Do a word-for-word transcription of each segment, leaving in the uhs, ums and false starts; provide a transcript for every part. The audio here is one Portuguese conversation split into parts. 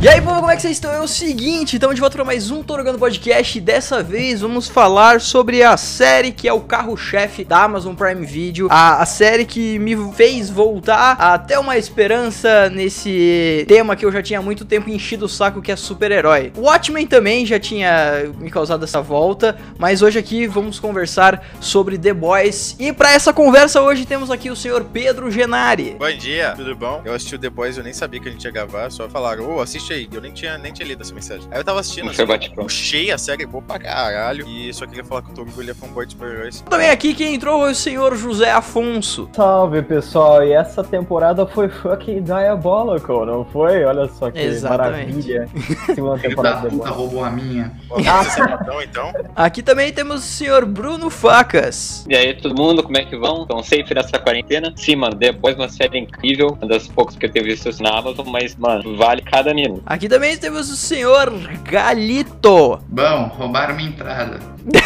E aí, povo, como é que vocês estão? É o seguinte, estamos de volta para mais um Tô Jogando Podcast e dessa vez vamos falar sobre a série que é o carro-chefe da Amazon Prime Video, a, a série que me fez voltar a ter uma esperança nesse tema que eu já tinha há muito tempo enchido o saco, que é super-herói. O Watchmen também já tinha me causado essa volta, mas hoje aqui vamos conversar sobre The Boys. E para essa conversa hoje temos aqui o senhor Pedro Genari. Bom dia, tudo bom? Eu assisti o The Boys, eu nem sabia que a gente ia gravar, só falaram, ô, oh, assiste aí, eu nem tinha, nem tinha lido essa mensagem. Aí eu tava assistindo, assim, puxei a série, boa pra caralho, e só queria falar que o Togo, ele é fanboy de super-heróis. Também aqui quem entrou foi o senhor José Afonso. Salve, pessoal, e essa temporada foi fucking diabolical, não foi? Olha só que Exatamente. Maravilha. Segunda temporada da puta roubou a minha. Ah, então. Aqui também temos o senhor Bruno Facas. E aí, todo mundo, como é que vão? Estão safe nessa quarentena? Sim, mano, depois uma série incrível, uma das poucas que eu tenho visto na Amazon, mas, mano, vale cada minuto. Aqui também temos o senhor Galito. Bom, roubaram minha entrada.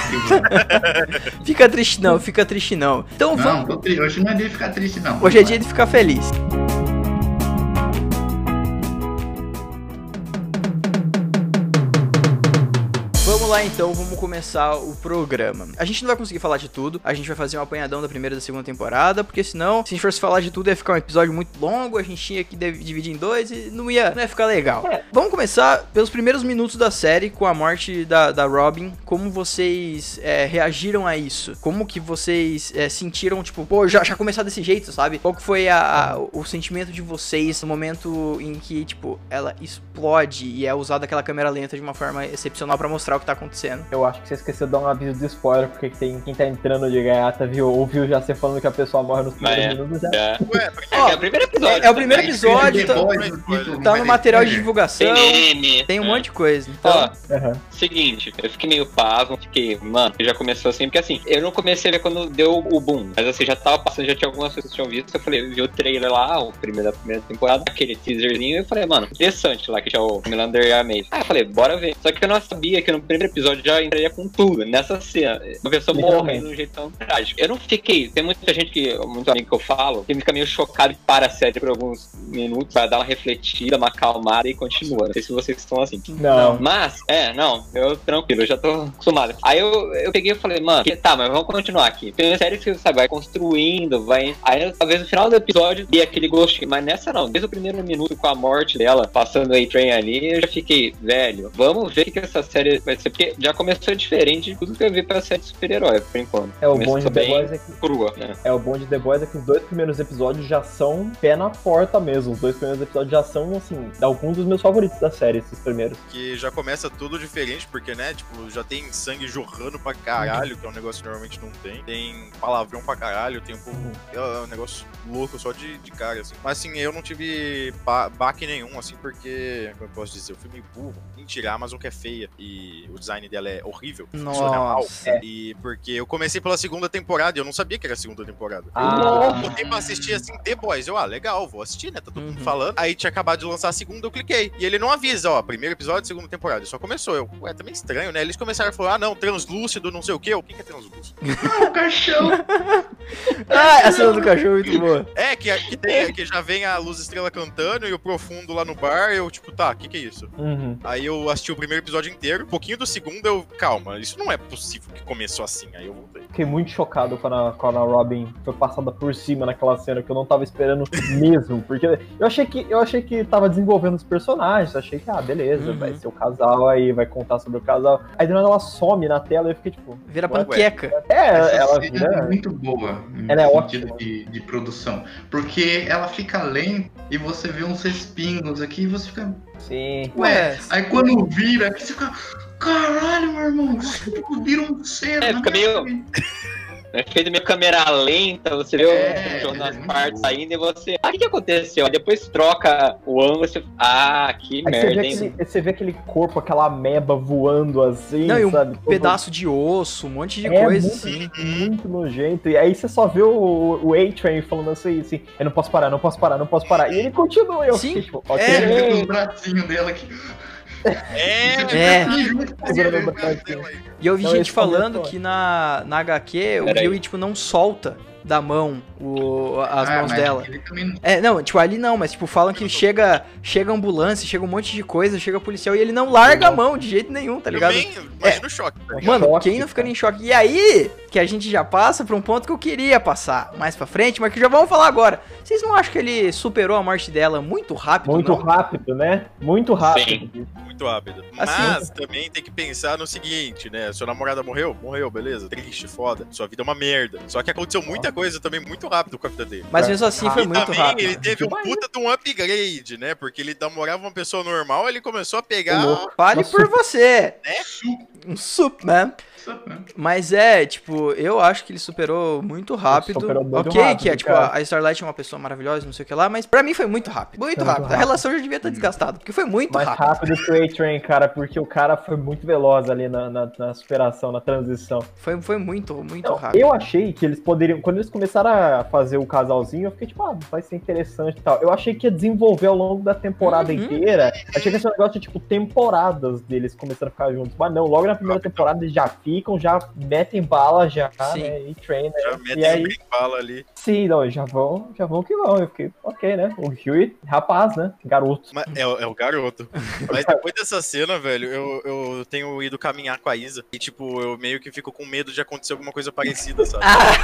Fica triste não, fica triste não. Então Não, vamos... tô tri- hoje não é dia de ficar triste não. Hoje é dia de ficar feliz. Vamos lá então, vamos começar o programa. A gente não vai conseguir falar de tudo, a gente vai fazer um apanhadão da primeira e da segunda temporada, porque senão, se a gente fosse falar de tudo, ia ficar um episódio muito longo, a gente tinha que dividir em dois e não ia, não ia ficar legal. É. Vamos começar pelos primeiros minutos da série, com a morte da, da Robin. Como vocês é, reagiram a isso? Como que vocês é, sentiram, tipo, pô, já, já começar desse jeito, sabe? Qual que foi a, a, o sentimento de vocês no momento em que, tipo, ela explode e é usada aquela câmera lenta de uma forma excepcional pra mostrar o que tá acontecendo? Eu acho que você esqueceu de dar um aviso de spoiler, porque tem quem tá entrando de gaiata, viu? Ouviu já você falando que a pessoa morre nos primeiros É, minutos já. é. Ué, porque... É, que é o primeiro episódio. É, é o primeiro episódio, tá, tá, tá no material de divulgação, Tem meme. tem um É. monte de coisa. Então, Ó, Uhum. seguinte, eu fiquei meio pasmo, fiquei, mano, já começou assim, porque assim, eu não comecei a ver quando deu o boom, mas assim, já tava passando, já tinha algumas pessoas que tinham visto, eu falei, eu vi o trailer lá, o primeiro da primeira temporada, aquele teaserzinho, e eu falei, mano, interessante lá, que tinha o Melander e a Maeve. Aí eu falei, bora ver. Só que eu não sabia que no primeiro episódio já entraria com tudo, nessa cena, uma pessoa morre de um jeito tão trágico. Eu não fiquei, tem muita gente que, muito amigo que eu falo, que fica meio chocado e para a série por alguns minutos, pra dar uma refletida, uma acalmada e continua. Não sei se vocês estão assim. Não. Mas, é, não, eu tranquilo, eu já tô acostumado. Aí eu, eu peguei e falei, mano, que, tá, mas vamos continuar aqui. Tem uma série que, sabe, vai construindo, vai... Aí talvez no final do episódio dê aquele gostinho, mas nessa não. Desde o primeiro minuto com a morte dela, passando o A-Train ali, eu já fiquei, velho, vamos ver o que, que essa série vai ser, porque já começou diferente de tudo que eu vi pra série de super-herói, por enquanto. É, o Começou bom de The bem Boys é que... crua, né? É, o bom de The Boys é que os dois primeiros episódios já são pé na porta mesmo. Os dois primeiros episódios já são, assim, alguns dos meus favoritos da série, esses primeiros. Que já começa tudo diferente, porque, né, tipo, já tem sangue jorrando pra caralho, que é um negócio que normalmente não tem. Tem palavrão pra caralho, tem um pouco... É um negócio louco só de, de cara, assim. Mas, assim, eu não tive ba baque nenhum, assim, porque... Como eu posso dizer? Eu fui meio burro. Mentira, a Amazon que é feia e o design dela é horrível. Funciona mal. nossa. É. E porque eu comecei pela segunda temporada e eu não sabia que era a segunda temporada. Ah. Eu botei pra assistir, assim, The Boys. Eu, ah, legal, vou assistir, né? Tá todo mundo Uhum. falando. Aí tinha acabado de lançar a segunda, eu cliquei. E ele não avisa, ó, primeiro episódio, segunda temporada. Só começou. Eu, ué, tá meio estranho, né? Eles começaram a falar, ah, não, translúcido, não sei o quê. O que que é translúcido? Ah, o caixão. Ah, a cena do cachorro é muito boa. É, que, que, tem, que já vem a luz estrela cantando e o profundo lá no bar. Eu, tipo, tá, o que que é isso? Uhum. Aí eu assisti o primeiro episódio inteiro. Um pouquinho do segundo, eu, calma, isso não é possível que começou assim. Aí eu voltei. Fiquei muito chocado quando a, quando a Robin foi passada por cima naquela cena que eu não tava esperando mesmo, porque eu achei que eu achei que tava desenvolvendo os personagens, achei que, ah, beleza, Uhum. vai ser o casal aí, vai contar sobre o casal. Aí do nada ela some na tela e eu fiquei tipo... Vira ué, panqueca. É, Essa ela cena vira... é muito boa. Ela é no ótima. sentido de, de produção. Porque ela fica lenta e você vê uns respingos aqui e você fica... Sim. Ué, Ué. aí quando vira, aqui você fica... Caralho, meu irmão, tipo, vira um cena. É, fica meio- É feito meio câmera lenta, você vê É, o jornal é nas muito partes bom. ainda e você... Ah, o que que aconteceu? Aí depois troca o ângulo e você... Ah, que Aí você merda, vê, hein? aquele, você vê aquele corpo, aquela ameba voando assim, Não, e um sabe? Todo- pedaço de osso, um monte de É coisa muito, assim. muito nojento. E aí você só vê o, o A-Train falando assim, assim, eu não posso parar, não posso parar, não posso parar. E ele continua, e eu Sim, fiquei tipo, ok. é. Você vê os bracinhos dela aqui. É, É. Segurando o bracinho. E eu vi Não, gente esse começo falando é. que na, na H Q o Pera aí. Huey, tipo, não solta da mão, o, as Ah, mãos mas dela. ele também não- É, não, tipo, ali não, mas tipo, falam que chega, chega ambulância, chega um monte de coisa, chega policial e ele não larga a mão de jeito nenhum, tá ligado? Também, imagina o choque. Tá ligado? Mano, Choque, quem não ficaria cara. em choque? E aí, que a gente já passa pra um ponto que eu queria passar mais pra frente, mas que já vamos falar agora. Vocês não acham que ele superou a morte dela muito rápido, Muito não? rápido, né? Muito rápido. Muito rápido. Assim- Mas também tem que pensar no seguinte, né? Sua namorada morreu? Morreu, beleza. Triste, foda. Sua vida é uma merda. Só que aconteceu muita coisa também muito rápido com a vida dele. Mas mesmo assim foi E muito também rápido. ele teve um Demais. puta de um upgrade, né? Porque ele namorava uma pessoa normal, ele começou a pegar... Ô, louco. Fale Nossa. por você. Né? Um sup, né? Mas é, tipo, eu acho que ele superou muito rápido. Superou muito ok, rápido, que é, tipo, cara. a Starlight é uma pessoa maravilhosa, não sei o que lá, mas pra mim foi muito rápido. Muito Muito rápido. A rápido. relação já devia estar desgastada, porque foi muito Mais rápido. rápido que o A-Train, cara, porque o cara foi muito veloz ali na, na, na superação, na transição. Foi, foi muito, muito Não, rápido. eu achei que eles poderiam, quando eles começaram a fazer o casalzinho, eu fiquei tipo, ah, vai ser interessante e tal. Eu achei que ia desenvolver ao longo da temporada Uhum. inteira. Achei que ia ser um negócio de, tipo, temporadas deles começando a ficar juntos. Mas não, logo na primeira temporada eles já ficam, já metem bala já, Sim. né? E train, né? Já E metem aí, um bala ali. sim, não, já vão, já vão que vão. Eu fiquei, ok, né? O Huey, rapaz, né? Garoto. Mas é, o- é o garoto. Mas depois dessa cena, velho, eu, eu tenho ido caminhar com a Isa. E, tipo, eu meio que fico com medo de acontecer alguma coisa parecida, sabe?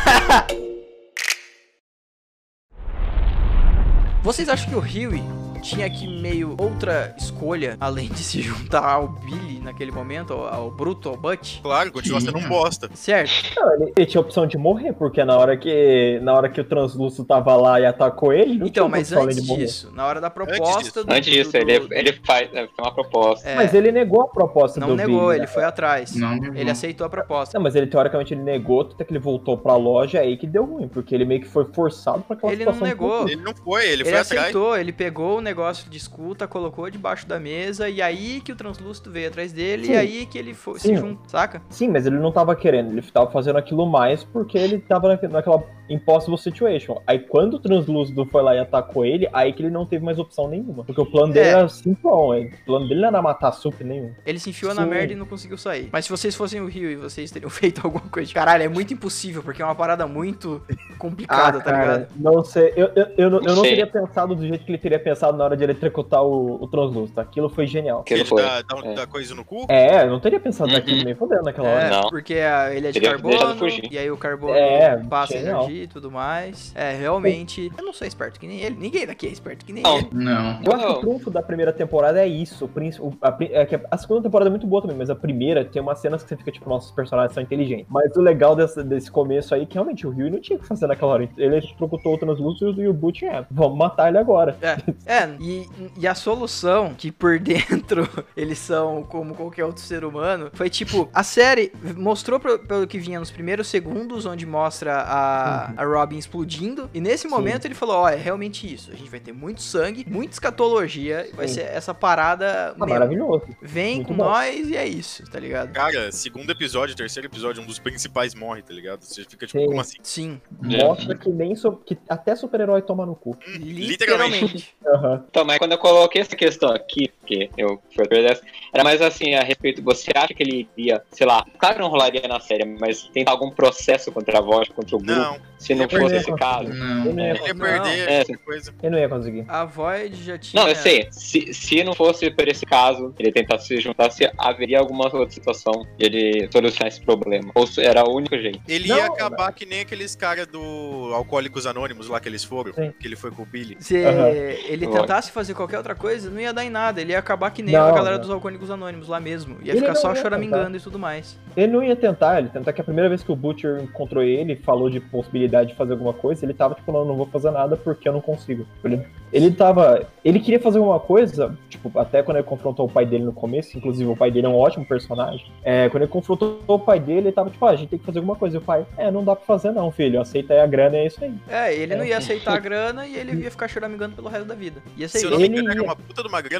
Vocês acham que o Huey tinha aqui meio outra escolha, além de se juntar ao Billy naquele momento, ao, ao Bruto, ao Butch? Claro, continua sendo um bosta. Certo? Não, ele, ele tinha a opção de morrer, porque na hora que, na hora que o Translúcido tava lá e atacou ele, não Então, tinha mas opção além antes de morrer. disso, na hora da proposta disso. do... Antes disso, do- ele, do- ele faz é, uma proposta. é, Mas ele negou a proposta não do negou, Billy, ele né? foi atrás. Não, Ele não. aceitou a proposta. Não, mas ele teoricamente ele negou, até que ele voltou pra loja, aí que deu ruim, porque ele meio que foi forçado pra aquela Ele não situação. negou. Ele não foi, ele, Ele, foi atrás. aceitou, ele pegou o negócio de escuta, colocou debaixo da mesa, e aí que o Translúcido veio atrás dele, Sim. e aí que ele foi, se Sim. junta, saca? Sim, mas ele não tava querendo, ele tava fazendo aquilo mais porque ele tava naque- naquela impossible situation. Aí quando o Translúcido foi lá e atacou ele, aí que ele não teve mais opção nenhuma. Porque o plano dele É. era simplão, o plano dele não era matar Sup nenhum. Ele se enfiou na Sim. merda e não conseguiu sair. Mas se vocês fossem o Rio e vocês teriam feito alguma coisa de caralho, é muito impossível, porque é uma parada muito complicada, tá ligado? Não sei, eu, eu, eu, não- eu não Sei. teria pensado do jeito que ele teria pensado na hora de eletrocutar o, o Translúcido. Aquilo foi genial. Aquilo Ele foi. dá, dá, um- É. dá coisa no cu? É, eu não teria pensado Uhum. naquilo nem fodendo naquela hora. É, Não. porque a- ele é de Teria deixado carbono, fugir. e aí o carbono É, passa genial. energia e tudo mais. É, realmente, eu não sou esperto que nem ele. Ninguém daqui é esperto que nem Não. ele. Não. Eu acho que Não. o trunfo da primeira temporada é isso. O princ- o- a, pri- é que a segunda temporada é muito boa também, mas a primeira tem umas cenas que você fica tipo, nossos personagens são inteligentes. Mas o legal desse, desse começo aí é que realmente o Rio não tinha o que fazer naquela hora. Ele trocutou o Translúcido e o Butch é, vamos matar ele agora. É, e, e a solução, que por dentro eles são como qualquer outro ser humano, foi tipo, a série mostrou pro- pelo que vinha nos primeiros segundos, onde mostra a, a Robin explodindo, e nesse momento ele falou, ó, é realmente isso, a gente vai ter muito sangue, muita escatologia, vai Sim. ser essa parada, Tá meu, maravilhoso. vem Muito com bom. nós e é isso, tá ligado? Cara, segundo episódio, terceiro episódio, um dos principais morre, tá ligado? Você fica tipo, Sim. como assim? Sim, Mostra que nem so- que até super-herói toma no cu. literalmente. Aham. Então, mas quando eu coloquei essa questão aqui, porque eu fui atrás dessa, era mais assim, a respeito, você acha que ele iria, sei lá, claro que não rolaria na série, mas tentar algum processo contra a voz, contra o grupo, Não, se não Eu fosse perdi esse a caso? Não. Ele não ia, ele ia Não. perder É. essa coisa. ele não ia conseguir. A Void já tinha... Não, eu sei, se, se não fosse por esse caso, ele tentasse se juntar, se haveria alguma outra situação de ele solucionar esse problema. Ou se era o único jeito. Ele Não, ia acabar que nem aqueles caras do Alcoólicos Anônimos lá que eles foram, Sim. que ele foi com o Billy. Se Aham. ele Lógico. tentasse fazer qualquer outra coisa, não ia dar em nada. Ele ia acabar que nem Não, a galera não. dos Alcoólicos Anônimos lá mesmo. Ia Ele ficar não só ia choramingando e tudo mais. Ele não ia tentar, ele tentar que a primeira vez que o Butcher encontrou ele, falou de possibilidade de fazer alguma coisa, ele tava tipo, não, não vou fazer nada porque eu não consigo. Ele, ele tava, ele queria fazer alguma coisa, tipo, até quando ele confrontou o pai dele no começo, inclusive o pai dele é um ótimo personagem, é, quando ele confrontou o pai dele, ele tava tipo, ah, a gente tem que fazer alguma coisa. E o pai, é, não dá pra fazer não, filho, aceita aí a grana e é isso aí. É, ele não É. ia aceitar a grana e ele ia ficar choramingando pelo resto da vida. Ia ser Se eu isso. não me Ele engano, era ia- uma puta de uma grana michuruca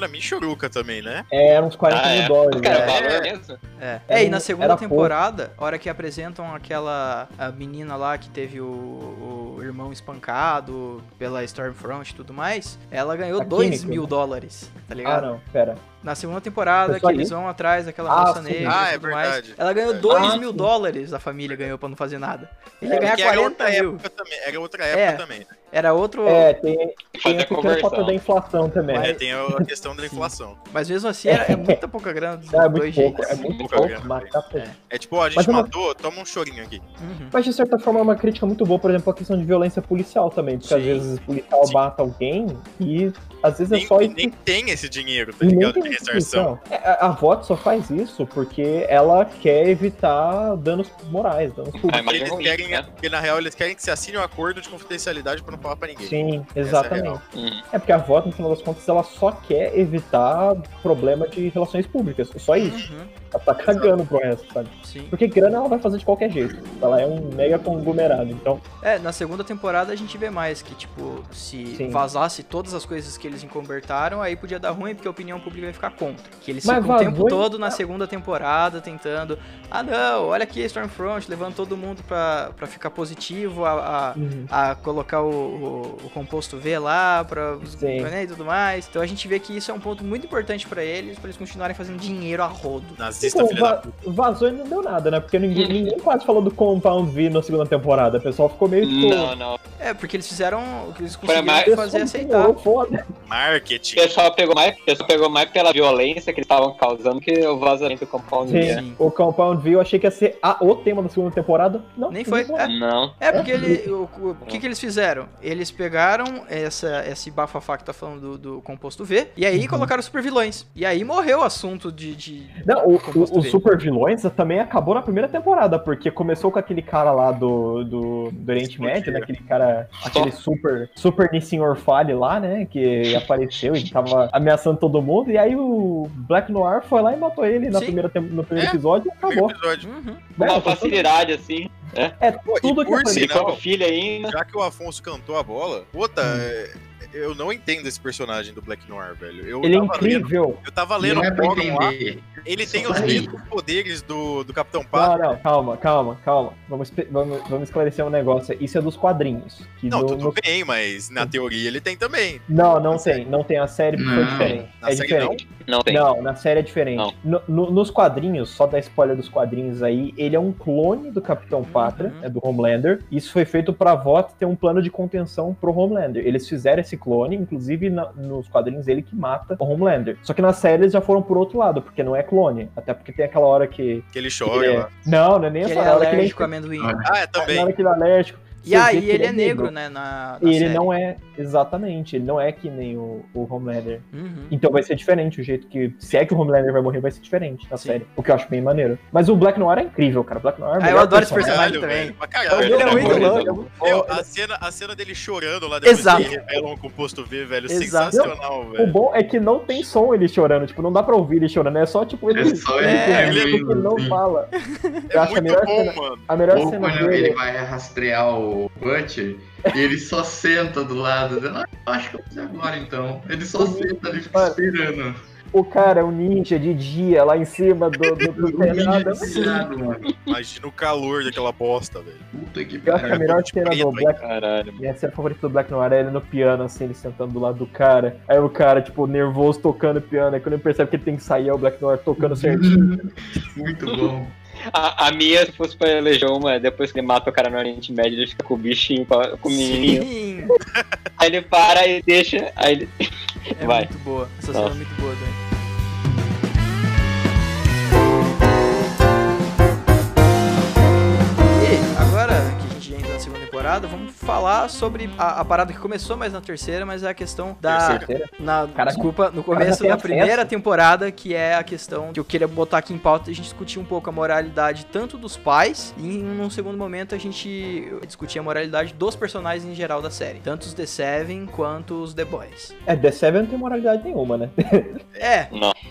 peruca também, né? É, eram uns quarenta Ah, mil é. dólares. Cara, né? o valor É. mesmo? É. Era É, e um- na segunda era temporada, a hora que apresentam aquela a menina lá que teve o, o irmão espancado pela Stormfront e tudo mais, ela ganhou A dois Kimiko, mil né? dólares, tá Ah, ligado? não, pera. Na segunda temporada, Foi que só eles isso? vão atrás daquela Ah, moça sim. negra Ah, e é tudo mais, verdade. ela ganhou Verdade. dois Ah, mil sim. dólares, a família ganhou pra não fazer nada. Ele ia É, ganhar Porque era quarenta outra mil. época também. Era outra época É. também. Né? Era outro... É, tem, tem Fazer o a pequeno conversão. fator da inflação também. Mas- É, tem a questão da Sim. inflação. Mas mesmo assim, era, é muita pouca grana dos É muito dois pouco, jeitos. é muito Pouca pouco. grana, Matar pra- É. É tipo, ó, a gente Mas é uma- matou, toma um chorinho aqui. Uhum. Mas de certa forma é uma crítica muito boa, por exemplo, a questão de violência policial também. Porque às Sim. vezes o policial Sim. mata alguém e às vezes é Nem, só e isso. nem tem esse dinheiro, tá E nem ligado? tem De ressarção. discussão. É, A, a V O T só faz isso porque ela quer evitar danos morais, danos A públicos. imagem Eles ruim, querem, né? porque na real eles querem que se assine um acordo de confidencialidade pra não falar pra ninguém. Sim, Essa é a exatamente. real. Hum. É porque a V O T, no final das contas, ela só quer evitar problema de relações públicas. Só isso. Uhum. Ela tá cagando pro resto, sabe? Sim. Porque grana ela vai fazer de qualquer jeito. Ela é um mega conglomerado. Então, É, na segunda temporada a gente vê mais que, tipo, se Sim. vazasse todas as coisas que eles encobertaram, aí podia dar ruim, porque a opinião pública vai ficar contra. Que eles Mas ficam o vazou tempo e- todo na segunda temporada tentando, ah não, olha aqui a Stormfront, levando todo mundo pra, pra ficar positivo, a, a, Uhum. a colocar o, o, o composto V lá, pra, Sim. né, e tudo mais. Então a gente vê que isso é um ponto muito importante pra eles, pra eles continuarem fazendo dinheiro a rodo. Nazista, Então, filha da va- puta. vazou e não deu nada, né? Porque ninguém, ninguém quase falou do Compound V na segunda temporada. O pessoal ficou meio tipo. Não, não. É, porque eles fizeram o que eles Foi conseguiram mais- fazer Pessoal, aceitar. foda. O Marketing. pessoal pegou mais, o pessoal pegou mais pela violência que eles estavam causando que o vazamento do Compound V. Sim. O Compound V eu achei que ia ser a, o tema da segunda temporada. Não, Nem foi. não É. Não. É, porque ele, o, o, o que, que eles fizeram? Eles pegaram essa, esse bafafá que tá falando do, do composto V, e aí colocaram super vilões. E aí morreu o assunto de... de Não, o, composto o- os V. super vilões também acabou na primeira temporada, porque começou com aquele cara lá do, do, do Oriente Médio, né? Aquele cara, aquele super, super Nissin Orfale lá, né? Que apareceu e tava ameaçando todo mundo, e aí o Black Noir foi lá e matou ele na Sim. primeira, tem- no primeiro É, episódio e Primeiro acabou. episódio. Uhum. Né? Uma facilidade, assim. É, Pô, e tudo que por eu falei. sinal, Ficou filho ainda. Já que o Afonso cantou a bola, puta, Hum. é, eu não entendo esse personagem do Black Noir, velho. Eu Ele é tava lendo, incrível. eu tava Não lendo é um pra fórum lá, entender. ele tem Só os aí. mesmos poderes do, do Capitão Pátria. Não, não, calma, calma, calma. Vamos, espe- vamos, vamos esclarecer um negócio. Isso é dos quadrinhos. Que Não, no- tudo no- bem, mas na teoria ele tem também. Não, não tem. Não tem. A série foi Não. diferente. Na é série diferente. Não tem. Não, na série é diferente. Não. No- no- nos quadrinhos, só da spoiler dos quadrinhos aí, ele é um clone do Capitão Pátria, Uhum. é do Homelander. Isso foi feito pra V O T ter um plano de contenção pro Homelander. Eles fizeram esse clone, inclusive na- nos quadrinhos ele que mata o Homelander. Só que na série eles já foram por outro lado, porque não é clone. Até porque tem aquela hora que. Que ele que chora ele é- lá. Não, não é nem Que essa ele é hora que ele alérgico a é. amendoim. Ah, é Na também. hora que ele é alérgico. E você vê aí que ele é negro, né, na, na E ele série. não é, exatamente, ele não é que nem o, o Homelander. Uhum. Então vai ser diferente o jeito que. Se é que o Homelander vai morrer, vai ser diferente na Sim. série. O que eu acho bem maneiro. Mas o Black Noir é incrível, cara. O Black Noir é o Ah, eu melhor adoro esse personagem. personagem também. velho. Pra caralho. Ele é né, muito mano? louco. é muito Meu, foda. a cena, a cena dele chorando lá depois Exato. que revelam o composto V, velho. Exato. Sensacional, O velho. bom é que não tem som ele chorando, tipo, não dá pra ouvir ele chorando, é só tipo ele, É só ele É, ele, tremendo, ele não assim. fala. É eu acho a muito melhor bom, cena- mano. A melhor Ou cena quando dele. ele vai rastrear o Butcher, e ele só senta do lado dele. Ah, acho que eu fiz agora então. Ele só O senta ali, fica Mano. esperando. O cara é um ninja de dia lá em cima do, do, do O menino telhado. desesperado, mano. Imagina o calor daquela bosta, velho. Puta que Eu acho que a pariu. melhor de cena do preto, Black. Caralho. Minha cena favorita do Black Noir é ele no piano, assim, ele sentando do lado do cara. Aí o cara, tipo, nervoso tocando piano. Aí quando ele percebe que ele tem que sair, é o Black Noir tocando certinho. Muito bom. A, a Mia, se fosse pra eleger uma, depois que ele mata o cara no Oriente Médio, ele fica com o bichinho, pra- com o menininho. Sim. Aí ele para e deixa, aí ele... É Vai. muito boa. Essa cena é Nossa. muito boa também. E agora que a gente já entra na segunda temporada, vamos falar sobre a, a parada que começou mais na terceira, mas é a questão da... Terceira. Na, Cara, desculpa, no cara começo tem da acesso. primeira temporada, que é a questão que eu queria botar aqui em pauta, a gente discutir um pouco a moralidade tanto dos pais, e num segundo momento a gente discutir a moralidade dos personagens em geral da série, tanto os The Seven quanto os The Boys. É, The Seven não tem moralidade nenhuma, né? É, Não.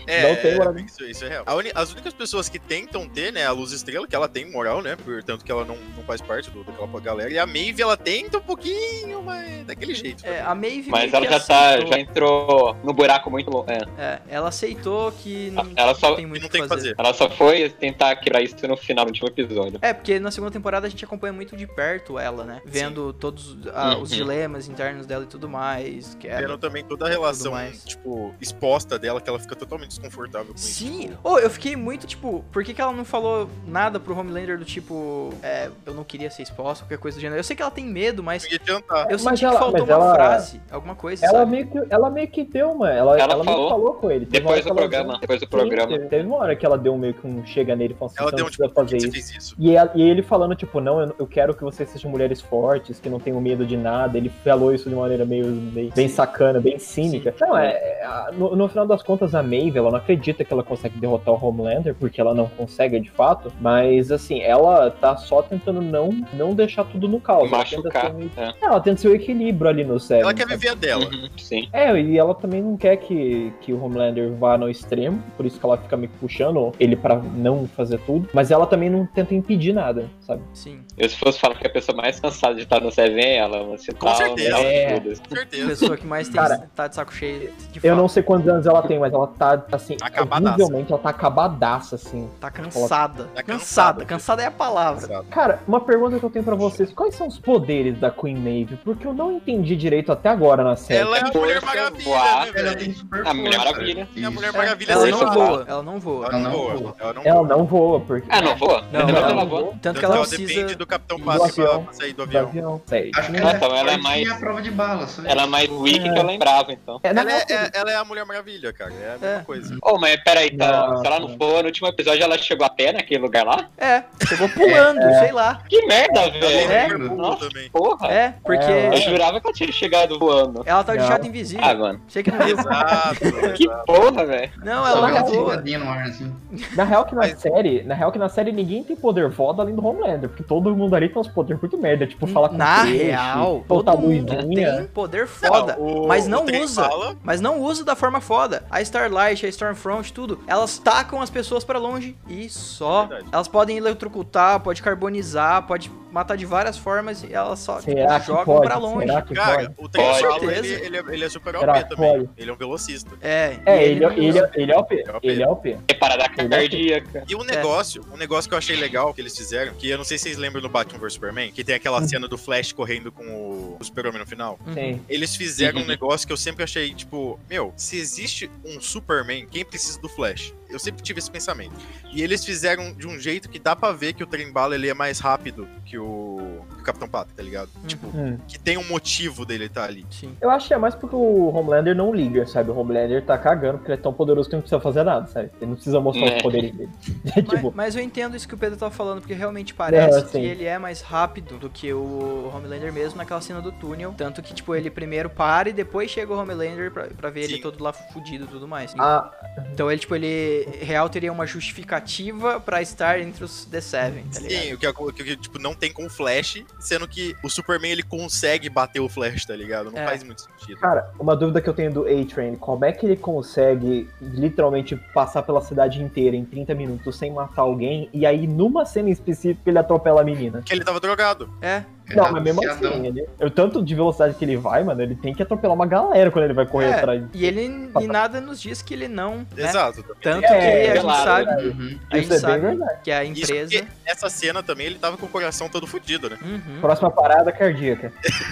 É, Não tem é, moral. isso, isso é real. A uni- as únicas pessoas que tentam ter, né, a Luz Estrela, que ela tem moral, né, portanto que ela não, não faz parte do, daquela galera, e a Maeve, ela tenta um pouquinho, mas daquele jeito. É, a Maeve Mas meio ela que já tá, aceitou. já entrou no buraco muito longo. É. É, ela aceitou que não, Ela só- tem muito não o tem que que fazer. fazer. Ela só foi tentar quebrar isso no final do último episódio. É, porque na segunda temporada a gente acompanha muito de perto ela, né? Vendo todos ah, os Uhum. dilemas internos dela e tudo mais. Que ela... Vendo também toda a relação, mais. tipo, exposta dela, que ela fica totalmente desconfortável com isso. Sim, oh, eu fiquei muito, tipo, por que, que ela não falou nada pro Homelander do tipo, é, eu não queria ser exposta, qualquer coisa do gênero. Eu sei que ela tem medo, mas Não ia adiantar. eu Mas senti ela- que faltou mas uma ela- frase, alguma coisa, Ela sabe? meio, que, ela meio que deu uma. Ela, Ela ela meio que falou. falou com ele. Teve uma hora Depois que do ela- programa, depois do Sim, programa. Teve, teve uma hora que ela deu meio que um chega nele e falou assim: Ela você deu não um tipo, precisa por que fazer você isso. fez isso? E, ela- e ele falando, tipo, não, eu, eu quero que vocês sejam mulheres fortes, que não tenham medo de nada. Ele falou isso de uma maneira meio, meio bem sacana, bem cínica. Não, é, é, no, no final das contas, a Maeve, ela não acredita que ela consegue derrotar o Homelander, porque ela não consegue de fato. Mas, assim, ela tá só tentando não, não deixar tudo no caos. Ela tenta Machucar. ser um- É. ela tenta ser o equilíbrio ali no cérebro. Ela quer viver a dela. Uhum, sim. É, e ela também não quer que, que o Homelander vá no extremo, por isso que ela fica meio que puxando ele pra não fazer tudo, mas ela também não tenta impedir nada, sabe? Sim. Eu, se fosse falar que a pessoa mais cansada de estar no Seven é ela, você Com tá certeza. É. Com A certeza. pessoa que mais tem, Cara, tá de saco cheio de Eu fato. não sei quantos anos ela tem, mas ela tá, assim, Acabadaça. visivelmente ela tá acabadaça, assim. Tá cansada. Tá cansada. cansada. Cansada é a palavra. Sabe? Cara, uma pergunta que eu tenho pra vocês, quais são os poderes da Queen Maeve? Porque eu não entendi direito até agora na série. Ela é a Mulher Força, Maravilha, voar, né, Ela velho? tem super A Mulher força. Maravilha. É a Mulher Isso. Maravilha Ela sem não voar. voa. Ela não voa. Ela não Não voa. voa. Ela não Ela voa. não voa, porque... Ah, não voa? Não, Não, ela ela não voa. voa. Tanto Tanto que ela ela precisa... depende do Capitão do Pátria pra, avião. pra sair do do avião. avião. Sério. Acho que Ah, ela é então ela é forte mais- e a prova de bala. Só Ela é isso. mais weak É. que eu lembrava, então. É, na Ela é, real, é- ela é a Mulher Maravilha, cara. É a mesma É. coisa. Oh, mas peraí, tá, Não, se ela não não. for, no último episódio ela chegou a pé naquele lugar lá? É, chegou pulando, sei lá. Que merda, Ela velho. É. tem pulo Nossa, também. porra. É, porque É, Eu jurava que ela tinha chegado voando. ela tá de Não. jato invisível. Ah, mano. Você que não viu. Exato. Que exato. porra, velho. Não, Só ela vê não uma voa. ficadinha no ar, assim. Na real que na Mas- série, na real que na série ninguém tem poder foda além do Homelander, porque todo mundo ali tem uns poderes muito merda, tipo falar com Na peixe, real, soltar todo mundo luzinha. tem poder foda, Não, o- mas não o trem usa. fala- Mas não usa da forma foda. A Starlight, a Stormfront, tudo, elas tacam as pessoas pra longe e só. Verdade. Elas podem eletrocutar, pode carbonizar, pode matar de várias formas e elas só tipo, Será que jogam pode? pra longe. Será que Cara, pode? o trem Pode. fala, Com ele, certeza. ele, é, ele é super Será O P que também. pode? Ele é um velocista. É, É, e ele, não ele, usa. ele é O P. É O P. Ele é O P. É parada Ele é cardíaca. E um negócio, um negócio que eu achei legal que eles fizeram, que eu não sei se vocês lembram do Batman versus Superman, que tem aquela cena do Flash correndo com o, o Super-Homem no final. Sim. Eles fizeram um Uhum. negócio que eu sempre achei, tipo, meu, se existe um Superman, quem precisa do Flash? Eu sempre tive esse pensamento. E eles fizeram de um jeito que dá pra ver que o trem-bala ele é mais rápido que o, que o Capitão Pátria, tá ligado? Tipo, Hum. que tem um motivo dele estar ali. Sim. Eu acho que é mais porque o Homelander não liga, sabe? O Homelander tá cagando porque ele é tão poderoso que não precisa fazer nada, sabe? Ele não precisa mostrar É. os poderes dele. Mas, tipo, mas eu entendo isso que o Pedro tá falando, porque realmente parece É, que sim. ele é mais rápido do que o Homelander mesmo naquela cena do túnel. Tanto que, tipo, ele primeiro para e depois chega o Homelander pra, pra ver ele Sim. todo lá fudido e tudo mais. a, Então ele, tipo, ele real teria uma justificativa pra estar entre os The Seven, tá ligado? Sim, o que, o que tipo, não tem com o Flash, sendo que o Superman ele consegue bater o Flash, tá ligado? Não É. faz muito sentido. cara, uma dúvida que eu tenho do A-Train, como é que ele consegue literalmente passar pela cidade inteira em trinta minutos sem matar alguém e aí numa cena em específico ele atropela a menina? Porque ele tava drogado. É, Ele Não, tá mas mesmo viciadão. assim, ele, o tanto de velocidade que ele vai, mano, ele tem que atropelar uma galera quando ele vai correr é. atrás. E ele e nada nos diz que ele não, né? Exato. Também Tanto tem- que É, a gente claro, sabe, Uhum. a gente Isso é bem sabe verdade. que a Isso empresa... porque nessa cena também ele tava com o coração todo fudido, né? Uhum. Próxima parada cardíaca.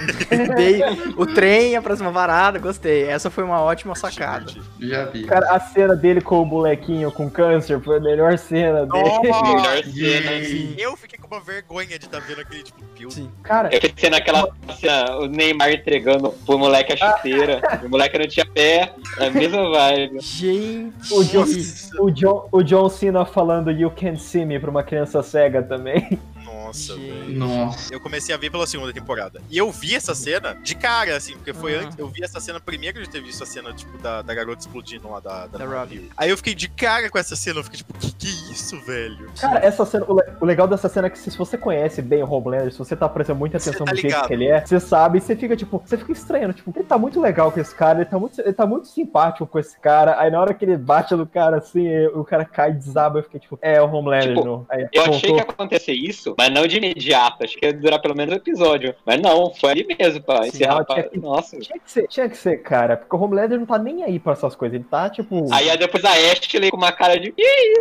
Dei o trem, a próxima varada, gostei. Essa foi uma ótima sacada. Já vi. Cara, a cena dele com o molequinho com câncer foi a melhor cena dele. Melhor cena. Yay. Eu fiquei com uma vergonha de estar vendo aquele tipo de Sim. Cara, Eu pensei naquela cena, o Neymar entregando pro moleque a chuteira. O moleque não tinha pé. A mesma vibe. Gente, o John, o, John, o John Cena falando You Can't See Me pra uma criança cega também. Nossa. Nossa, Gente. velho. Nossa. Eu comecei a ver pela segunda temporada. E eu vi essa cena de cara, assim, porque foi Ah. antes. Eu vi essa cena primeiro de ter visto a cena, tipo, da, da garota explodindo lá da, da, Da navio. Robbie. Aí eu fiquei de cara com essa cena. Eu fiquei tipo, que que é isso, velho? Cara, essa cena, o, le- o legal dessa cena é que se, se você conhece bem o Homelander, se você tá prestando muita Você atenção tá no jeito ligado. que ele é, você sabe, e você fica, tipo, você fica estranhando, tipo, ele tá muito legal com esse cara, ele tá muito, ele tá muito simpático com esse cara, aí na hora que ele bate no cara, assim, o cara cai e desaba, eu fiquei, tipo, é o Homelander, Tipo, não. Aí, Eu achei que voltou. ia acontecer isso, mas não de imediato. Achei que ia durar pelo menos um episódio. Mas não, foi ali mesmo, pra Sim, encerrar. não, pra- tinha que- Nossa. Tinha que ser, tinha que ser, cara, porque o Homelander não tá nem aí pra essas coisas, ele tá, tipo... Aí aí depois a Ashley com uma cara de.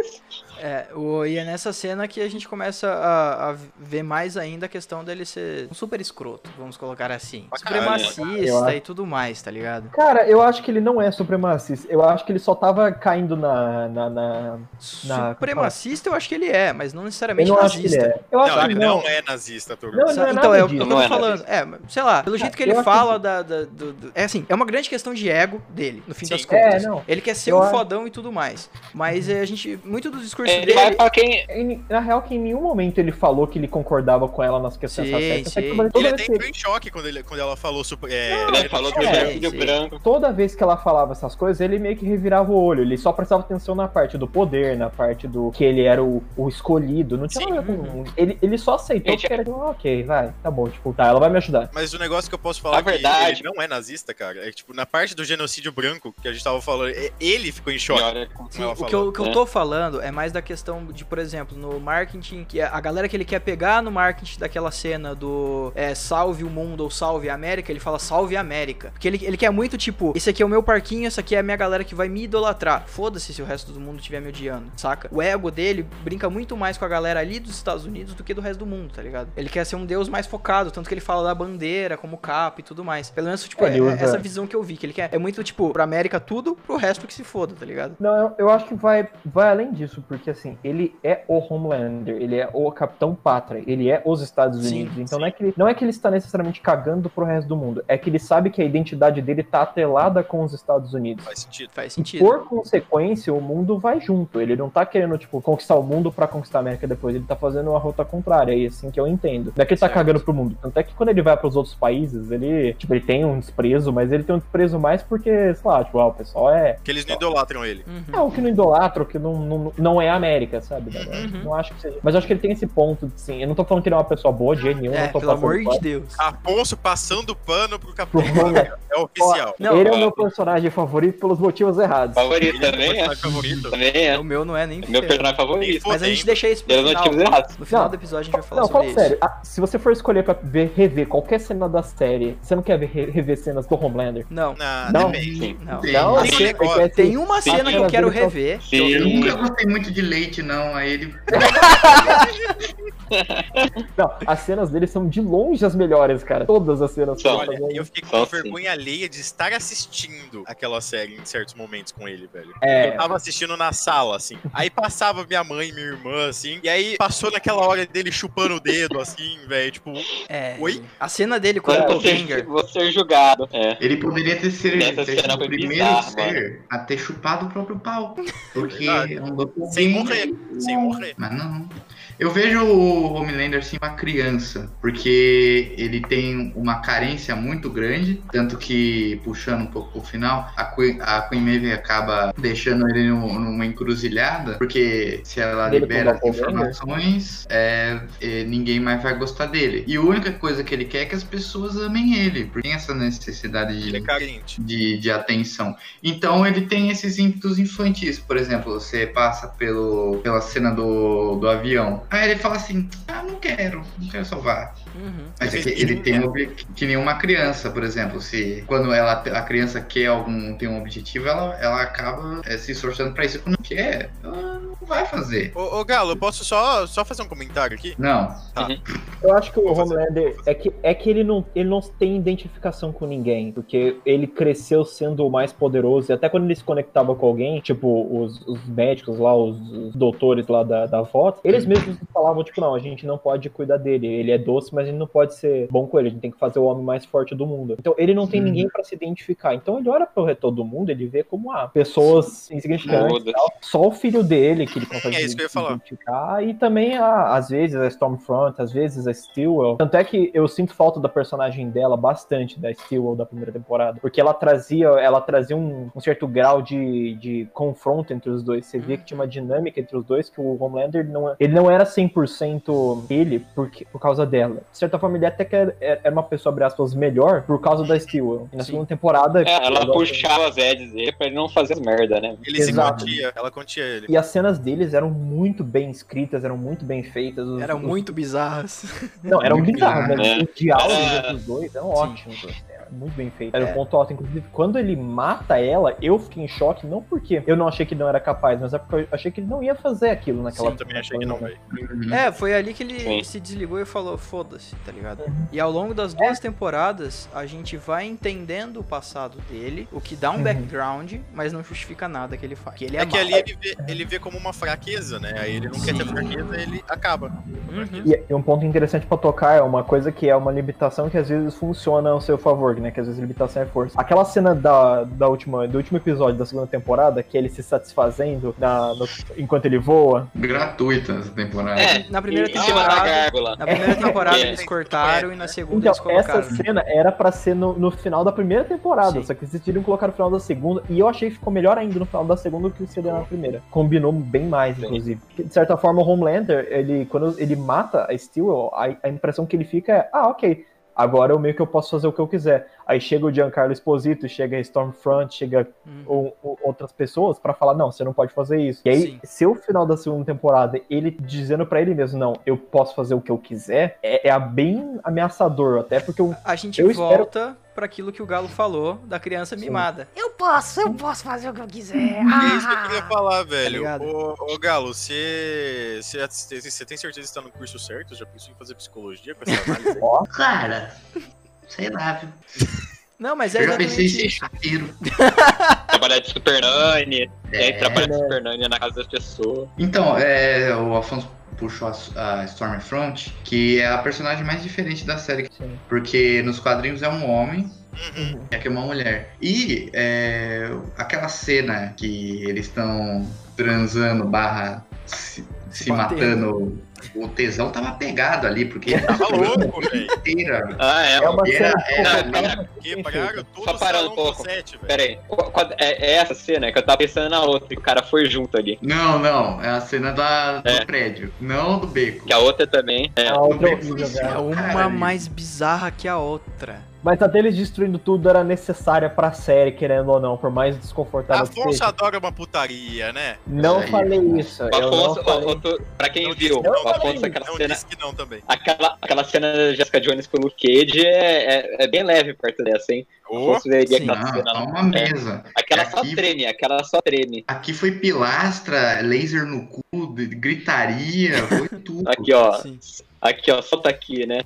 É, o, e é nessa cena que a gente começa a, a ver mais ainda a questão dele ser um super escroto, vamos colocar assim. Pra caralho, eu Supremacista acho. e tudo mais, tá ligado? Cara, eu acho que ele não é supremacista, eu acho que ele só tava caindo na... na, na... Na- Supremacista eu acho que ele é, mas não Eu necessariamente não acho que ele nazista. é. Eu acho Não, que ele ele não não. é nazista, Turbo. Não, ele Sa- não é então, nada é o disso. que eu Não tô é falando. nazista. É, sei lá, pelo jeito que ele eu acho fala da, da- do, do- É assim, é uma grande questão de ego dele, no fim Sim. das contas. É, não. Ele quer ser Eu um acho- fodão e tudo mais. Mas é, a gente. Muito do discurso Ele dele. vai pra quem. Em- Na real, que em nenhum momento ele falou que ele concordava com ela nas questões Sim, raciais. Até que sim. toda, toda Ele vez até que entrou em choque quando, ele, quando ela falou super. É, Ele falou do É, filho sim. branco. toda vez que ela falava essas coisas, ele meio que revirava o olho. Ele só prestava atenção na parte do poder, na parte do que ele era o, o escolhido. Não tinha Sim. nada com. Ele, ele só aceitou Gente, porque era tipo, ah, ok, vai, tá bom, tipo, tá, ela vai me ajudar. Mas o negócio que eu posso falar Na que verdade- ele não é nazista, cara, é que, tipo, na parte do genocídio branco que a gente tava falando, é- ele ficou em choque. Olha, como Sim, ela o que, eu, falou. o que eu né? tô falando é mais da questão de, por exemplo, no marketing, que a galera que ele quer pegar no marketing daquela cena do é, salve o mundo ou salve a América, ele fala salve a América. Porque ele, ele quer muito, tipo, esse aqui é o meu parquinho, essa aqui é a minha galera que vai me idolatrar. Foda-se se o resto do mundo estiver me odiando, saca? O ego dele brinca muito mais com a galera ali dos Estados Unidos do que do resto do mundo, tá ligado? Ele quer ser um deus mais focado, tanto que ele fala da bandeira como capa e tudo mais. Pelo menos, tipo, É, é, ele usa- essa visão que eu vi, que ele quer. É muito, tipo, pra América tudo, pro resto que se foda, tá ligado? Não, eu, eu acho que vai, vai além disso, porque assim, ele é o Homelander, ele é o Capitão Pátria, ele é os Estados Sim, Unidos. Então sim. não é, que ele, não é que ele está necessariamente cagando pro resto do mundo, é que ele sabe que a identidade dele tá atrelada com os Estados Unidos. Faz sentido. Faz sentido. Por consequência, o mundo vai junto. Ele não tá querendo, tipo, conquistar o mundo pra conquistar a América depois. Ele tá fazendo uma rota contrária, e assim que eu entendo. Não é que ele tá Certo. cagando pro mundo. Tanto é que quando ele vai pros outros países, ele, tipo, ele tem um desprezo, mas ele tem um desprezo mais porque, sei lá, tipo, ah, o pessoal é. Que eles não idolatram ele. É o que não idolatra, o que não, não, não é a América, sabe? Uhum. Não acho que seja. Mas eu acho que ele tem esse ponto, sim. Eu não tô falando que ele é uma pessoa boa de jeito nenhum. É, não tô pelo passando amor de pano. Deus. Afonso passando pano pro Pro Capitão. Homelander. É oficial. Não, Ele é o meu personagem favorito pelos motivos errados. Favorito Ele é também, meu é. personagem favorito. Também é. O meu não é nem Meu ferrando. personagem favorito. Mas a gente deixa isso pro Pelos final. motivos errados. No final Não. do episódio a gente vai falar Não, sobre fala isso. sério. Ah, se você for escolher pra ver, rever qualquer cena da série, você não quer ver, re- rever cenas do Homelander? Não, Na, Não. depende. Sim. não. Tem. Não, Tem um você- negócio- você quer Tem ser- uma Sim, cena que eu sim. quero Sim. rever. Eu Sim. nunca gostei muito de leite, não. Aí ele. Não, as cenas dele são de longe as melhores, cara. Todas as cenas São. que ele Olha, tá eu fiquei com Só sim. vergonha alheia de estar assistindo aquela série em certos momentos com ele, velho. É. Eu tava assistindo na sala, assim. Aí passava minha mãe e minha irmã, assim. E aí passou naquela hora dele chupando o dedo, assim, velho. Tipo, É. Oi? A cena dele com o Quando você, Doppelganger. vou ser julgado. É. Ele poderia ter sido, Nessa ter cena sido foi o primeiro bizarro, ser a ter chupado o próprio pau. Porque Verdade. é um doppelganger. sem morrer. Sem morrer. Mas não. Eu vejo o Homelander assim uma criança, porque ele tem uma carência muito grande, tanto que, puxando um pouco pro final, a Queen, a Queen Maeve acaba deixando ele no- numa encruzilhada, porque se ela Dele libera como Doppelganger? informações, é, é, ninguém mais vai gostar dele. E a única coisa que ele quer é que as pessoas amem ele, porque tem essa necessidade de Ele é carente. de, de atenção. Então ele tem esses ímpetos infantis. Por exemplo, você passa pelo, pela cena do, do avião. Aí ele fala assim, ah, não quero, não quero salvar. Uhum. Mas é que ele tem um ob- que nem uma criança, por exemplo, se quando ela, a criança quer algum, tem um objetivo, ela, ela acaba é, se esforçando pra isso. Quando não quer, ela não vai fazer. Ô, ô, Galo, eu posso só, só fazer um comentário aqui? Não. Eu acho que o Vou fazer, Homelander é que, é que ele, não, ele não tem identificação com ninguém, porque ele cresceu sendo o mais poderoso, e até quando ele se conectava com alguém, tipo, os, os médicos lá, os, os doutores lá da, da foto, eles mesmos falavam, tipo, não, a gente não pode cuidar dele, ele é doce, mas a gente não pode ser bom com ele, a gente tem que fazer o homem mais forte do mundo. Então ele não tem Hum. ninguém pra se identificar, então ele olha pro resto do mundo, ele vê como, ah, pessoas insignificantes e tal. Só o filho dele, que ele consegue é isso que eu ia falar. identificar. E também, a, às vezes, a Stormfront, às vezes a Stillwell. Tanto é que eu sinto falta da personagem dela bastante, da Stillwell da primeira temporada. Porque ela trazia, ela trazia um, um certo grau de, de confronto entre os dois. Você via que tinha uma dinâmica entre os dois, que o Homelander não, ele não era cem por cento ele porque, por causa dela. De certa forma, ele até que era, era uma pessoa, abre aspas, melhor por causa da Stillwell. E na Sim. segunda temporada... É, ela puxava as edges dele pra ele não fazer merda, né? Ele Exato. se contia, ela contia ele. E as cenas deles eram muito bem escritas, eram muito bem feitas. Os, eram os... muito bizarras. Não, eram muito bizarras, mas é. os diálogos É. entre os dois eram Sim. ótimos. Era muito bem feito. Era É. um ponto alto. Inclusive, quando ele mata ela, eu fiquei em choque, não porque eu não achei que ele não era capaz, mas é porque eu achei que ele não ia fazer aquilo naquela Sim, eu também achei que não, velho. É, foi ali que ele Sim. se desligou e falou, foda-se, tá ligado? E ao longo das duas temporadas, a gente vai entendendo o passado dele, o que dá um Uhum. background, mas não justifica nada que ele faz. Que ele é, É que mau. ali ele vê, ele vê como uma fraqueza, né? Aí ele não quer ter fraqueza, ele acaba. Uhum. E, e um ponto interessante pra tocar é uma coisa que é uma limitação que às vezes funciona ao seu favor, né? Que às vezes limitação é força. Aquela cena da, da última, do último episódio da segunda temporada, que é ele se satisfazendo na, no- enquanto ele voa. Gratuita essa temporada. É, Na primeira em cima da temporada, gárgula. na primeira temporada É. eles cortaram e na segunda Então, eles essa colocaram. cena era pra ser no, no final da primeira temporada, Sim. só que eles decidiram colocar no final da segunda, e eu achei que ficou melhor ainda no final da segunda do que seria na primeira. Combinou bem mais, Sim. inclusive. De certa forma, o Homelander, ele, quando ele mata a Stillwell, a, a impressão que ele fica é, ah, ok, agora eu meio que eu posso fazer o que eu quiser. Aí chega o Giancarlo Esposito, chega a Stormfront, chega Hum. ou- ou outras pessoas pra falar, não, você não pode fazer isso. E aí, Sim. se o final da segunda temporada, ele dizendo pra ele mesmo, não, eu posso fazer o que eu quiser, é, é bem ameaçador, até porque eu, A gente Eu espero- volta pra aquilo que o Galo falou da criança mimada. Eu posso, eu posso fazer o que eu quiser. E é isso que eu Ah, queria falar, velho. ligado? ô, ô, Galo, você, você você tem certeza que está no curso certo? Já pensou em fazer psicologia com essa análise aí? Cara, sei lá, viu? Não, mas é Eu já pensei em exatamente ser isso. chapeiro. Trabalhar de Super Nani, e aí É, trabalhar de né? Super Nani na casa das pessoas. Então, é, o Afonso puxou a, a Stormfront, que é a personagem mais diferente da série. Sim. Porque nos quadrinhos é um homem, Uhum. e aqui é uma mulher. E é, aquela cena que eles estão transando barra se, se matando, o tesão tava pegado ali, porque ele Tava louco, velho. inteira. Ah, é. É uma E era- cena era- completamente Quebraram feita. todo Só o parando salão um pouco. do set, velho. Pera aí, qu- qual- é, é essa cena que eu tava pensando na outra, que o cara foi junto ali. Não, não, é a cena da, do É. prédio, não do beco. Que a outra também. É. A outra No horrível, beco foi velho. É uma Caralho. mais bizarra que a outra. Mas a deles destruindo tudo era necessária pra série, querendo ou não, por mais desconfortável que Afonso seja. adora uma putaria, né? Não Aí, falei Afonso. isso. O Eu não Afonso, o- falei. o- tu- pra quem Não viu, disse que o não Afonso, também. aquela Não cena, disse que não também. aquela, aquela cena da Jessica Jones com o Luke Cage é, é, é bem leve perto dessa, hein? O Ô, Afonso veria sim. aquela Ah, cena. tá lá. uma mesa. Aquela só Aqui- treme, aquela só treme. Aqui foi pilastra, laser no cu, de- gritaria, foi tudo. Aqui, ó. Sim. Aqui, ó, solta aqui, né?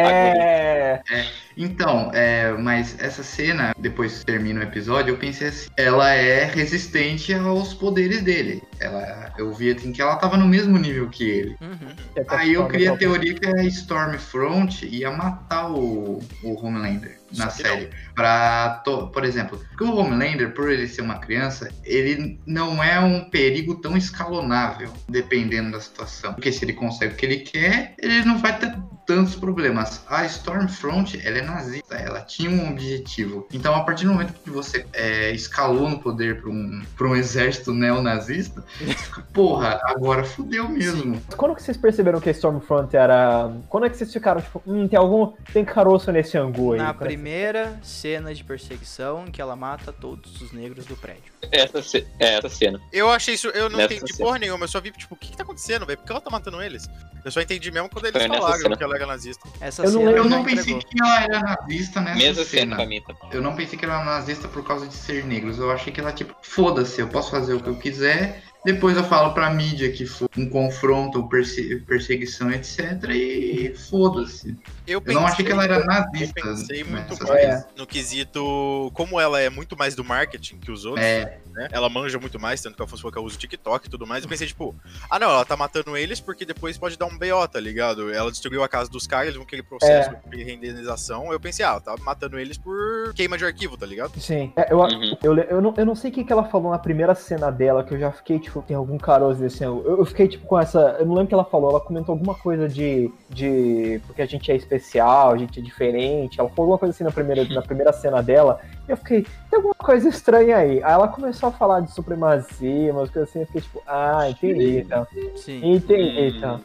É. Então, é, mas essa cena, depois que termina o episódio, eu pensei assim, ela é resistente aos poderes dele. Ela, eu vi assim, que ela tava no mesmo nível que ele. Uhum. Aí eu criei a teoria que a Stormfront ia matar o, o Homelander na Só que série. Pra, to- por exemplo, porque o Homelander, por ele ser uma criança, ele não é um perigo tão escalonável, dependendo da situação. Porque se ele consegue o que ele quer, ele não vai ter tantos problemas. A Stormfront, ela é nazista, ela tinha um objetivo. Então, a partir do momento que você é, escalou no poder pra um, pra um exército neonazista, você fica, porra, agora fudeu mesmo. Quando que vocês perceberam que a Stormfront era. Quando é que vocês ficaram, tipo, hum, tem algum. Tem caroço nesse angu aí? Na Quando é que- primeira cena de perseguição em que ela mata todos os negros do prédio. Essa, ce- é, essa cena. Eu achei isso, eu não Nessa entendi cena. porra nenhuma, eu só vi, tipo, o que que tá acontecendo, velho? Por que ela tá matando eles? Eu só entendi mesmo quando eles Foi nessa falaram cena. que ela era nazista. Essa Eu não cena lembro- Eu já não pensei entregou. que ela era nazista nessa Mesma cena cena. pra mim, tá? Eu não pensei que ela era nazista por causa de ser negros. Eu achei que ela, tipo, foda-se, eu posso fazer o que eu quiser. Depois eu falo pra mídia que foi um confronto, perse- perseguição, etcétera. E foda-se. Eu, Eu não achei que ela era Eu nazista. pensei muito nessa mais É. no quesito, como ela é muito mais do marketing que os outros, É, né? Ela manja muito mais, tanto que ela falou que ela usa o TikTok e tudo mais. Eu pensei, tipo, ah não, ela tá matando eles porque depois pode dar um um B O, tá ligado? Ela destruiu a casa dos caras, eles vão querer processo, vão querer renderização. Eu pensei, ah, tá matando eles por queima de arquivo, tá ligado? Sim. É, eu, Uhum. eu, eu, não, eu não sei o que, que ela falou na primeira cena dela, que eu já fiquei, tipo, tem algum caroço assim. Eu, eu fiquei, tipo, com essa. Eu não lembro o que ela falou. Ela comentou alguma coisa de. de porque a gente é especial, a gente é diferente. Ela falou alguma coisa assim na primeira, na primeira cena dela. E eu fiquei, tem alguma coisa estranha aí. Aí ela começou a falar de supremacia, umas coisas assim. Eu fiquei, tipo, ah, entendi, então. Sim. Entendi, então.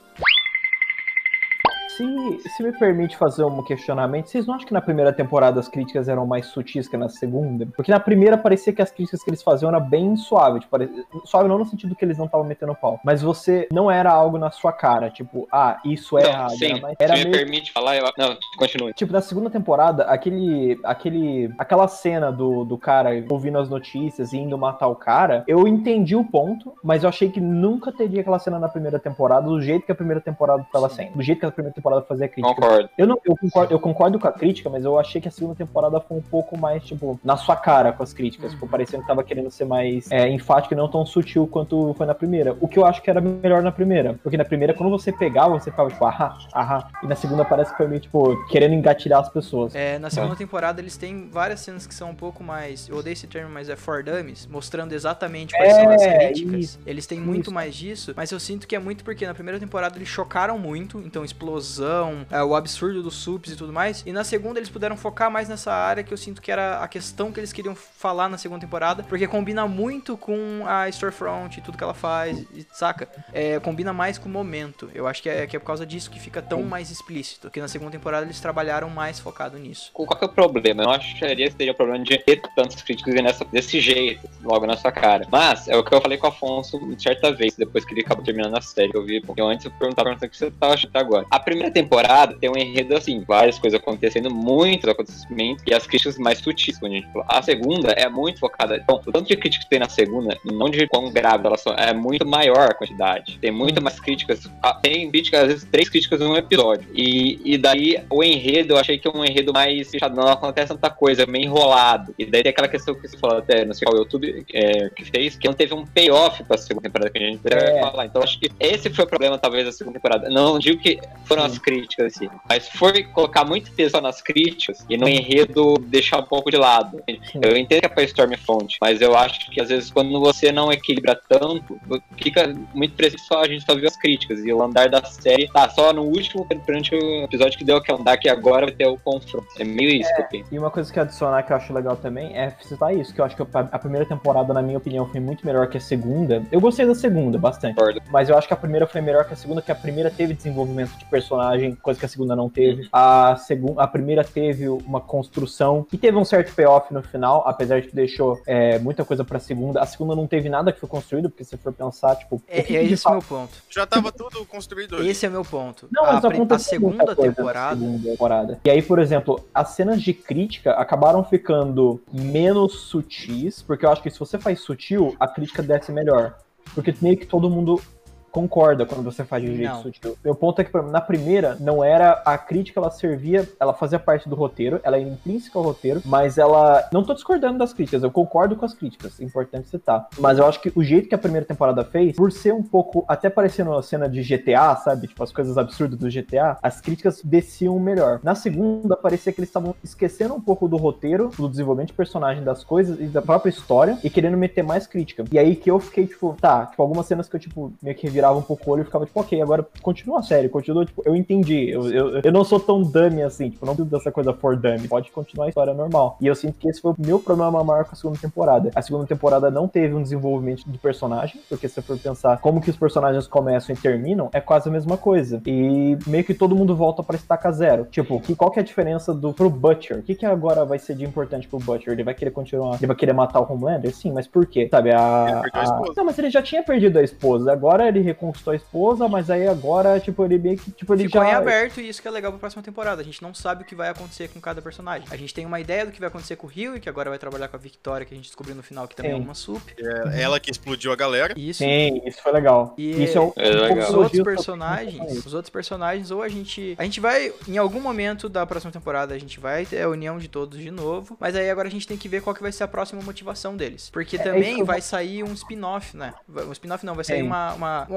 Se, se me permite fazer um questionamento, vocês não acham que na primeira temporada as críticas eram mais sutis que na segunda? Porque na primeira parecia que as críticas que eles faziam eram bem suave, tipo, pare... suave não no sentido que eles não estavam metendo pau, mas você não era algo na sua cara, tipo, ah, isso é Não, errado. sim, Era, mais... era se me meio... permite falar, eu... não, continue. Tipo, na segunda temporada, aquele, aquele, aquela cena do, do cara ouvindo as notícias e indo matar o cara, eu entendi o ponto, mas eu achei que nunca teria aquela cena na primeira temporada, do jeito que a primeira temporada estava sendo, do jeito que a primeira temporada fazia crítica. Concordo. Eu, não, eu, concordo, eu concordo com a crítica, mas eu achei que a segunda temporada foi um pouco mais, tipo, na sua cara com as críticas. Tipo, parecendo que tava querendo ser mais é, enfático e não tão sutil quanto foi na primeira. O que eu acho que era melhor na primeira. Porque na primeira, quando você pegava, você ficava, tipo, ahá, ahá. E na segunda parece que foi meio, tipo, querendo engatilhar as pessoas. É, na segunda temporada eles têm várias cenas que são um pouco mais, eu odeio esse termo, mas é for dummies, mostrando exatamente quais É, são as críticas. isso, eles têm muito isso. mais disso, mas eu sinto que é muito porque na primeira temporada eles chocaram muito, então explosão, é, o absurdo dos subs e tudo mais, e na segunda eles puderam focar mais nessa área que eu sinto que era a questão que eles queriam falar na segunda temporada, porque combina muito com a Storefront e tudo que ela faz, e, saca? É, combina mais com o momento. Eu acho que é, que é por causa disso que fica tão mais explícito, porque na segunda temporada eles trabalharam mais focado nisso. Qual que é o problema? Eu não acharia que seria o problema de ter tantas críticas nessa, desse jeito, logo na sua cara. Mas, é o que eu falei com o Afonso certa vez, depois que ele acabou terminando a série, que eu vi, porque eu antes eu perguntava o que você tava achando agora. A primeira temporada tem um enredo assim, várias coisas acontecendo, muitos acontecimentos, e as críticas mais sutis, quando a gente falou. A segunda é muito focada, então, o tanto de críticas que tem na segunda, não de quão grave elas são, é muito maior a quantidade. Tem muito mais críticas, tem críticas, às vezes três críticas num episódio. E, e daí, o enredo, eu achei que é um enredo mais fechado, não acontece tanta coisa, meio enrolado. E daí tem aquela questão que você falou até, não sei qual YouTube é, que fez, que não teve um payoff pra segunda temporada que a gente vai É. falar. Então, acho que esse foi o problema, talvez, da segunda temporada. Não digo que foram as críticas, assim, mas foi colocar muito peso só nas críticas e no enredo deixar um pouco de lado. Eu entendo que é pra Stormfront, mas eu acho que às vezes quando você não equilibra tanto, fica muito presente só, a gente só viu as críticas e o andar da série, tá, só no último, durante o episódio que deu aquele andar que agora vai ter o confronto. É meio isso que eu penso. E uma coisa que eu adicionar que eu acho legal também é citar isso, que eu acho que a primeira temporada, na minha opinião, foi muito melhor que a segunda. Eu gostei da segunda, bastante. Concordo. Mas eu acho que a primeira foi melhor que a segunda, que a primeira teve desenvolvimento de personagem, coisa que a segunda não teve. A, segunda, a primeira teve uma construção e teve um certo payoff no final, apesar de que deixou é, muita coisa pra segunda. A segunda não teve nada que foi construído, porque se for pensar, tipo... É, o que é que esse de o meu ponto. Já tava tudo construído ali. Esse é meu ponto. Não, a, mas prim- a aconteceu muita segunda coisa na temporada... segunda temporada. E aí, por exemplo, as cenas de crítica acabaram ficando menos sutis, porque eu acho que se você faz sutil, a crítica desce melhor. Porque meio que todo mundo concorda quando você faz de um jeito Não. sutil. Meu ponto é que na primeira, não era a crítica, ela servia, ela fazia parte do roteiro, ela era intrínseca ao roteiro, mas ela... Não tô discordando das críticas, eu concordo com as críticas, é importante citar. Mas eu acho que o jeito que a primeira temporada fez, por ser um pouco, até parecendo uma cena de G T A, sabe? Tipo, as coisas absurdas do G T A, as críticas desciam melhor. Na segunda, parecia que eles estavam esquecendo um pouco do roteiro, do desenvolvimento de personagem, das coisas e da própria história, e querendo meter mais crítica. E aí que eu fiquei, tipo, tá, tipo, algumas cenas que eu, tipo, meio que virava um pouco o olho e ficava tipo, ok, agora continua a série, continua, tipo, eu entendi, eu, eu, eu não sou tão dummy assim, tipo, não preciso dessa coisa for dummy, pode continuar a história normal. E eu sinto que esse foi o meu problema maior com a segunda temporada. A segunda temporada não teve um desenvolvimento do personagem, porque se você for pensar como que os personagens começam e terminam, é quase a mesma coisa. E meio que todo mundo volta pra estaca zero. Tipo, que, qual que é a diferença do pro Butcher? O que que agora vai ser de importante pro Butcher? Ele vai querer continuar, ele vai querer matar o Homelander? Sim, mas por quê? Sabe, a... Ele perdeu a a... esposa. Não, mas ele já tinha perdido a esposa, agora ele reconquistou a esposa, mas aí agora, tipo, ele meio que, tipo, ele Ficou já... em aberto e isso que é legal pra próxima temporada. A gente não sabe o que vai acontecer com cada personagem. A gente tem uma ideia do que vai acontecer com o Rio, que agora vai trabalhar com a Victoria, que a gente descobriu no final que também Sim. é uma sup. É ela que explodiu a galera. Isso. Sim, isso foi legal. E isso é um, é um legal. pouco Os elogio outros que eu personagens, tenho com isso. os outros personagens, ou a gente. A gente vai, em algum momento da próxima temporada, a gente vai ter a união de todos de novo. Mas aí agora a gente tem que ver qual que vai ser a próxima motivação deles. Porque É, é isso também que eu vai vou- sair um spin-off, né? Um spin-off não, vai sair Sim. uma, uma,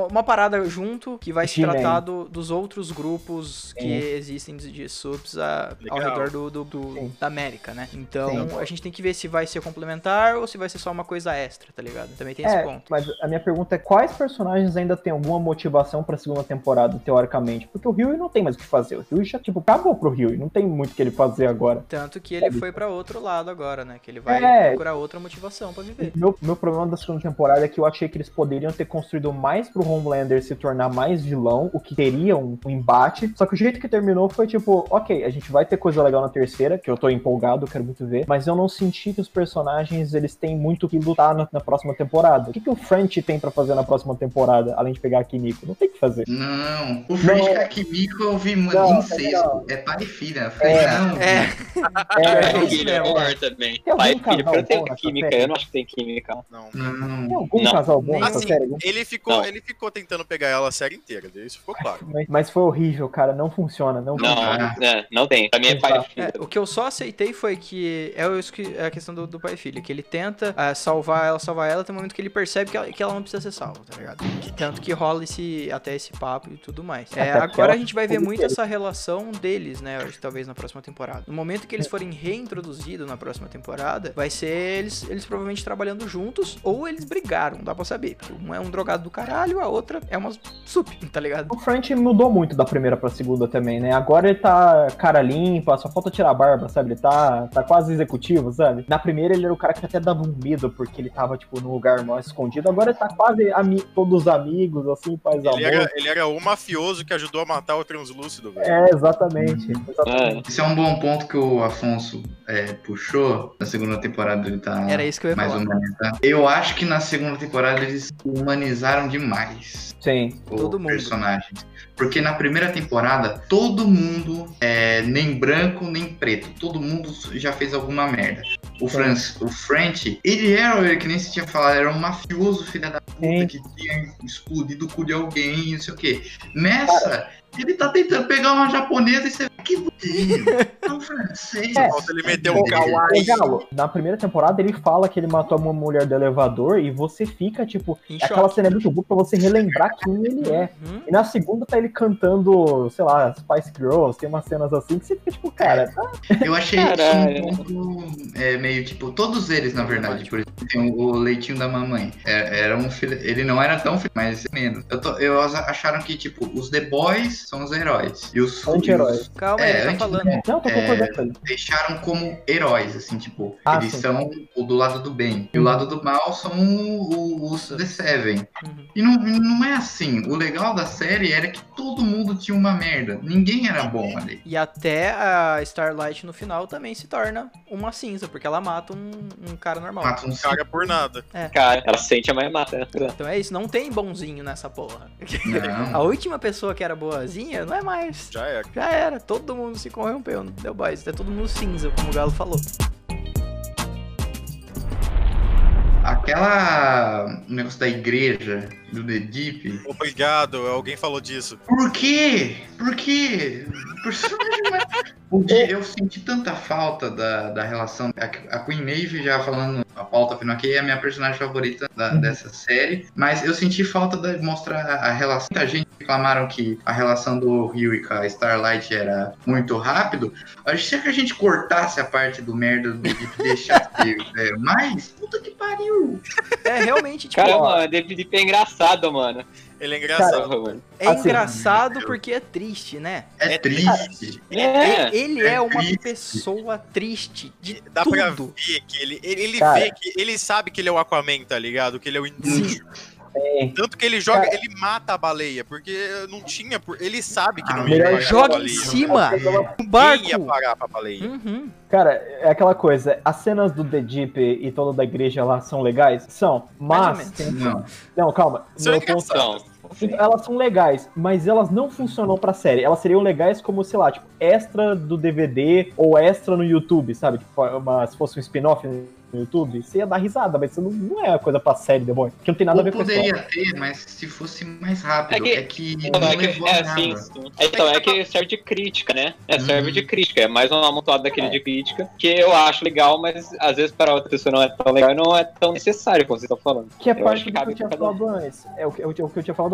uma, uma parada junto que vai se He-Man. tratar do- dos outros grupos que Sim. existem de, de subs a- ao Legal. redor do, do- do- Sim. da América, né? Então Sim. a gente tem que ver se vai ser complementar ou se vai ser só uma coisa extra, tá ligado? Também tem esse É, ponto. mas a minha pergunta é quais personagens ainda tem alguma motivação pra segunda temporada, teoricamente? Porque o Huey não tem mais o que fazer. O Huey já, tipo, acabou pro Huey. Não tem muito o que ele fazer agora. Tanto que ele Sabe? foi pra outro lado agora, né? Que ele vai É. procurar outra motivação pra viver. Meu, meu problema da segunda temporada é que eu achei que eles poderiam ter construído mais pro Homelander se tornar mais vilão, o que teria um, um embate. Só que o jeito que terminou foi tipo, ok, a gente vai ter coisa legal na terceira, que eu tô empolgado, eu quero muito ver, mas eu não senti que os personagens, eles têm muito que lutar na, na próxima temporada. O que, que o French tem pra fazer na próxima temporada, além de pegar a Kimiko? Não tem o que fazer. Não, o French Não. com a Kimiko eu vi muito Não, incesto. não. É pai e filha. Eu falei, É. não. É, É, É isso Filho, é mesmo. amor também. Tem algum Pai e filho, porque casal eu tenho bom nessa química, série? eu não acho que tem química. Não. Não. Tem algum Não. casal bom nessa Assim, série? ele ficou, Não. ele ficou tentando pegar ela a série inteira, isso ficou claro. Mas, mas foi horrível, cara. Não funciona. Não, Não, Ah. é, não tem. Pra mim é pai e filho. É, o que eu só aceitei foi que é, isso que é a questão do, do pai e filho, que ele tenta ah, salvar ela, salvar ela, tem um momento que ele percebe que ela, que ela não precisa ser salva, tá ligado? Que, tanto que rola esse, até esse papo e tudo mais. É, Até porque agora ela a gente vai ver ficou muito inteira. essa relação deles, né? Acho que talvez na próxima temporada. No momento que eles forem reintroduzidos na próxima temporada, vai ser eles, eles provavelmente trabalhando juntos, ou eles brigaram, não dá pra saber. Porque um é um drogado do caralho, a outra é uma sup, tá ligado? O French mudou muito da primeira pra segunda também, né? Agora ele tá cara limpa, só falta tirar a barba, sabe? Ele tá, tá quase executivo, sabe? Na primeira ele era o cara que até dava um medo, porque ele tava, tipo, num lugar mais escondido. Agora ele tá quase ami todos amigos, assim, paz amor. Ele era, ele era o mafioso que ajudou a matar o translúcido, velho. É, exatamente. exatamente. É. Esse é um bom ponto que o Afonso é, puxou. Na segunda temporada ele tá Era isso que eu ia mais falar. humanizado. Eu acho que na segunda temporada eles humanizaram demais Sim. o Todo mundo. personagem. Porque na primeira temporada, todo mundo, é, nem branco nem preto, todo mundo já fez alguma merda. O, Franz, o French, ele era, que nem se tinha falado, era um mafioso filho da puta Sim. que tinha explodido o cu de alguém, não sei o quê. Nessa, ele tá tentando pegar uma japonesa e você vê que bonito. É um francês. É. Falta ele meter É. um kawaii. Ô, Galo, na primeira temporada ele fala que ele matou uma mulher do elevador e você fica, tipo, Em aquela choque. cena é muito boa pra você relembrar quem ele é. Uhum. E na segunda tá ele cantando, sei lá, Spice Girls, tem umas cenas assim que você fica tipo, cara, tá. Eu achei Caralho. um ponto é, meio tipo, todos eles, na verdade, por exemplo, tem o, o leitinho da mamãe. É, era um filho, ele não era tão filho, mas menos. Eu, tô, eu acharam que, tipo, os The Boys são os heróis. E os Anti-heróis. Calma, É, ele tá antes- falando. Não, tô É, concordando com ele. deixaram como heróis, assim, tipo, Ah, eles sim. são o do lado do bem. E o Uhum. lado do mal são o- o- os The Seven. Uhum. E não, não é assim. O legal da série era que todo mundo tinha uma merda. Ninguém era bom ali. E até a Starlight no final também se torna uma cinza, porque ela mata um, um cara normal. Mata um Cara por nada. Cara, ela sente a mãe mata. né? Então é isso, não tem bonzinho nessa porra. A Não. última pessoa que era boazinha não é mais. Já era. Já era, todo mundo se corrompeu, não deu boys, é todo mundo cinza, como o Galo falou. Aquela o negócio da igreja do The Deep. Obrigado, alguém falou disso. Por quê? Por quê? O personagem mais- Porque eu senti tanta falta da, da relação. A, a Queen Maeve, já falando a pauta final aqui, é a minha personagem favorita da- dessa série. Mas eu senti falta de mostrar a relação. Muita gente reclamaram que a relação do Huey com a Starlight era muito rápido. Acho que se a gente cortasse a parte do merda do Deep e deixasse é, mais, puta que pariu. É realmente, tipo, Cara, ó, mano, David Deep é engraçado, mano. Ele é engraçado. Porra, mano. é assim, engraçado porque é triste, né? É, É triste. É. Ele é é uma triste. pessoa triste de Dá pra tudo. ver que ele, ele, ele Cara. vê que ele sabe que ele é o Aquaman, tá ligado? Que ele é o inútil. Sim. Tanto que ele joga, Cara. ele mata a baleia, porque não tinha. por- Ele sabe que Ah, não melhor ia parar joga pra em baleia. cima. É. Um Quem barco. ia parar pra baleia? Uhum. Cara, é aquela coisa, as cenas do The Deep e toda da igreja lá são legais? São, Mais ou mas... menos. tem- Não. Não, calma. São Meu ponto- engraçadas. Então, Elas são legais, mas elas não funcionam pra série. Elas seriam legais como, sei lá, tipo, extra do D V D ou extra no YouTube, sabe? Tipo, uma, se fosse um spin-off no YouTube, você ia dar risada, mas isso não, não é uma coisa pra série, The Boy. Porque não tem nada a Ou ver com a poderia história. ter, mas se fosse mais rápido. É É que- que, Não, não é, que, levou é a assim, nada. sim. Então, é que serve de crítica, né? É, serve Uhum. de crítica. É mais um amontoado daquele É. de crítica, que eu acho legal, mas às vezes para outra pessoa não é tão legal e não é tão necessário, como vocês estão falando. Que é Eu parte acho que do que cabe eu tinha pra cada um. falado antes. É o que, o que eu tinha falado antes.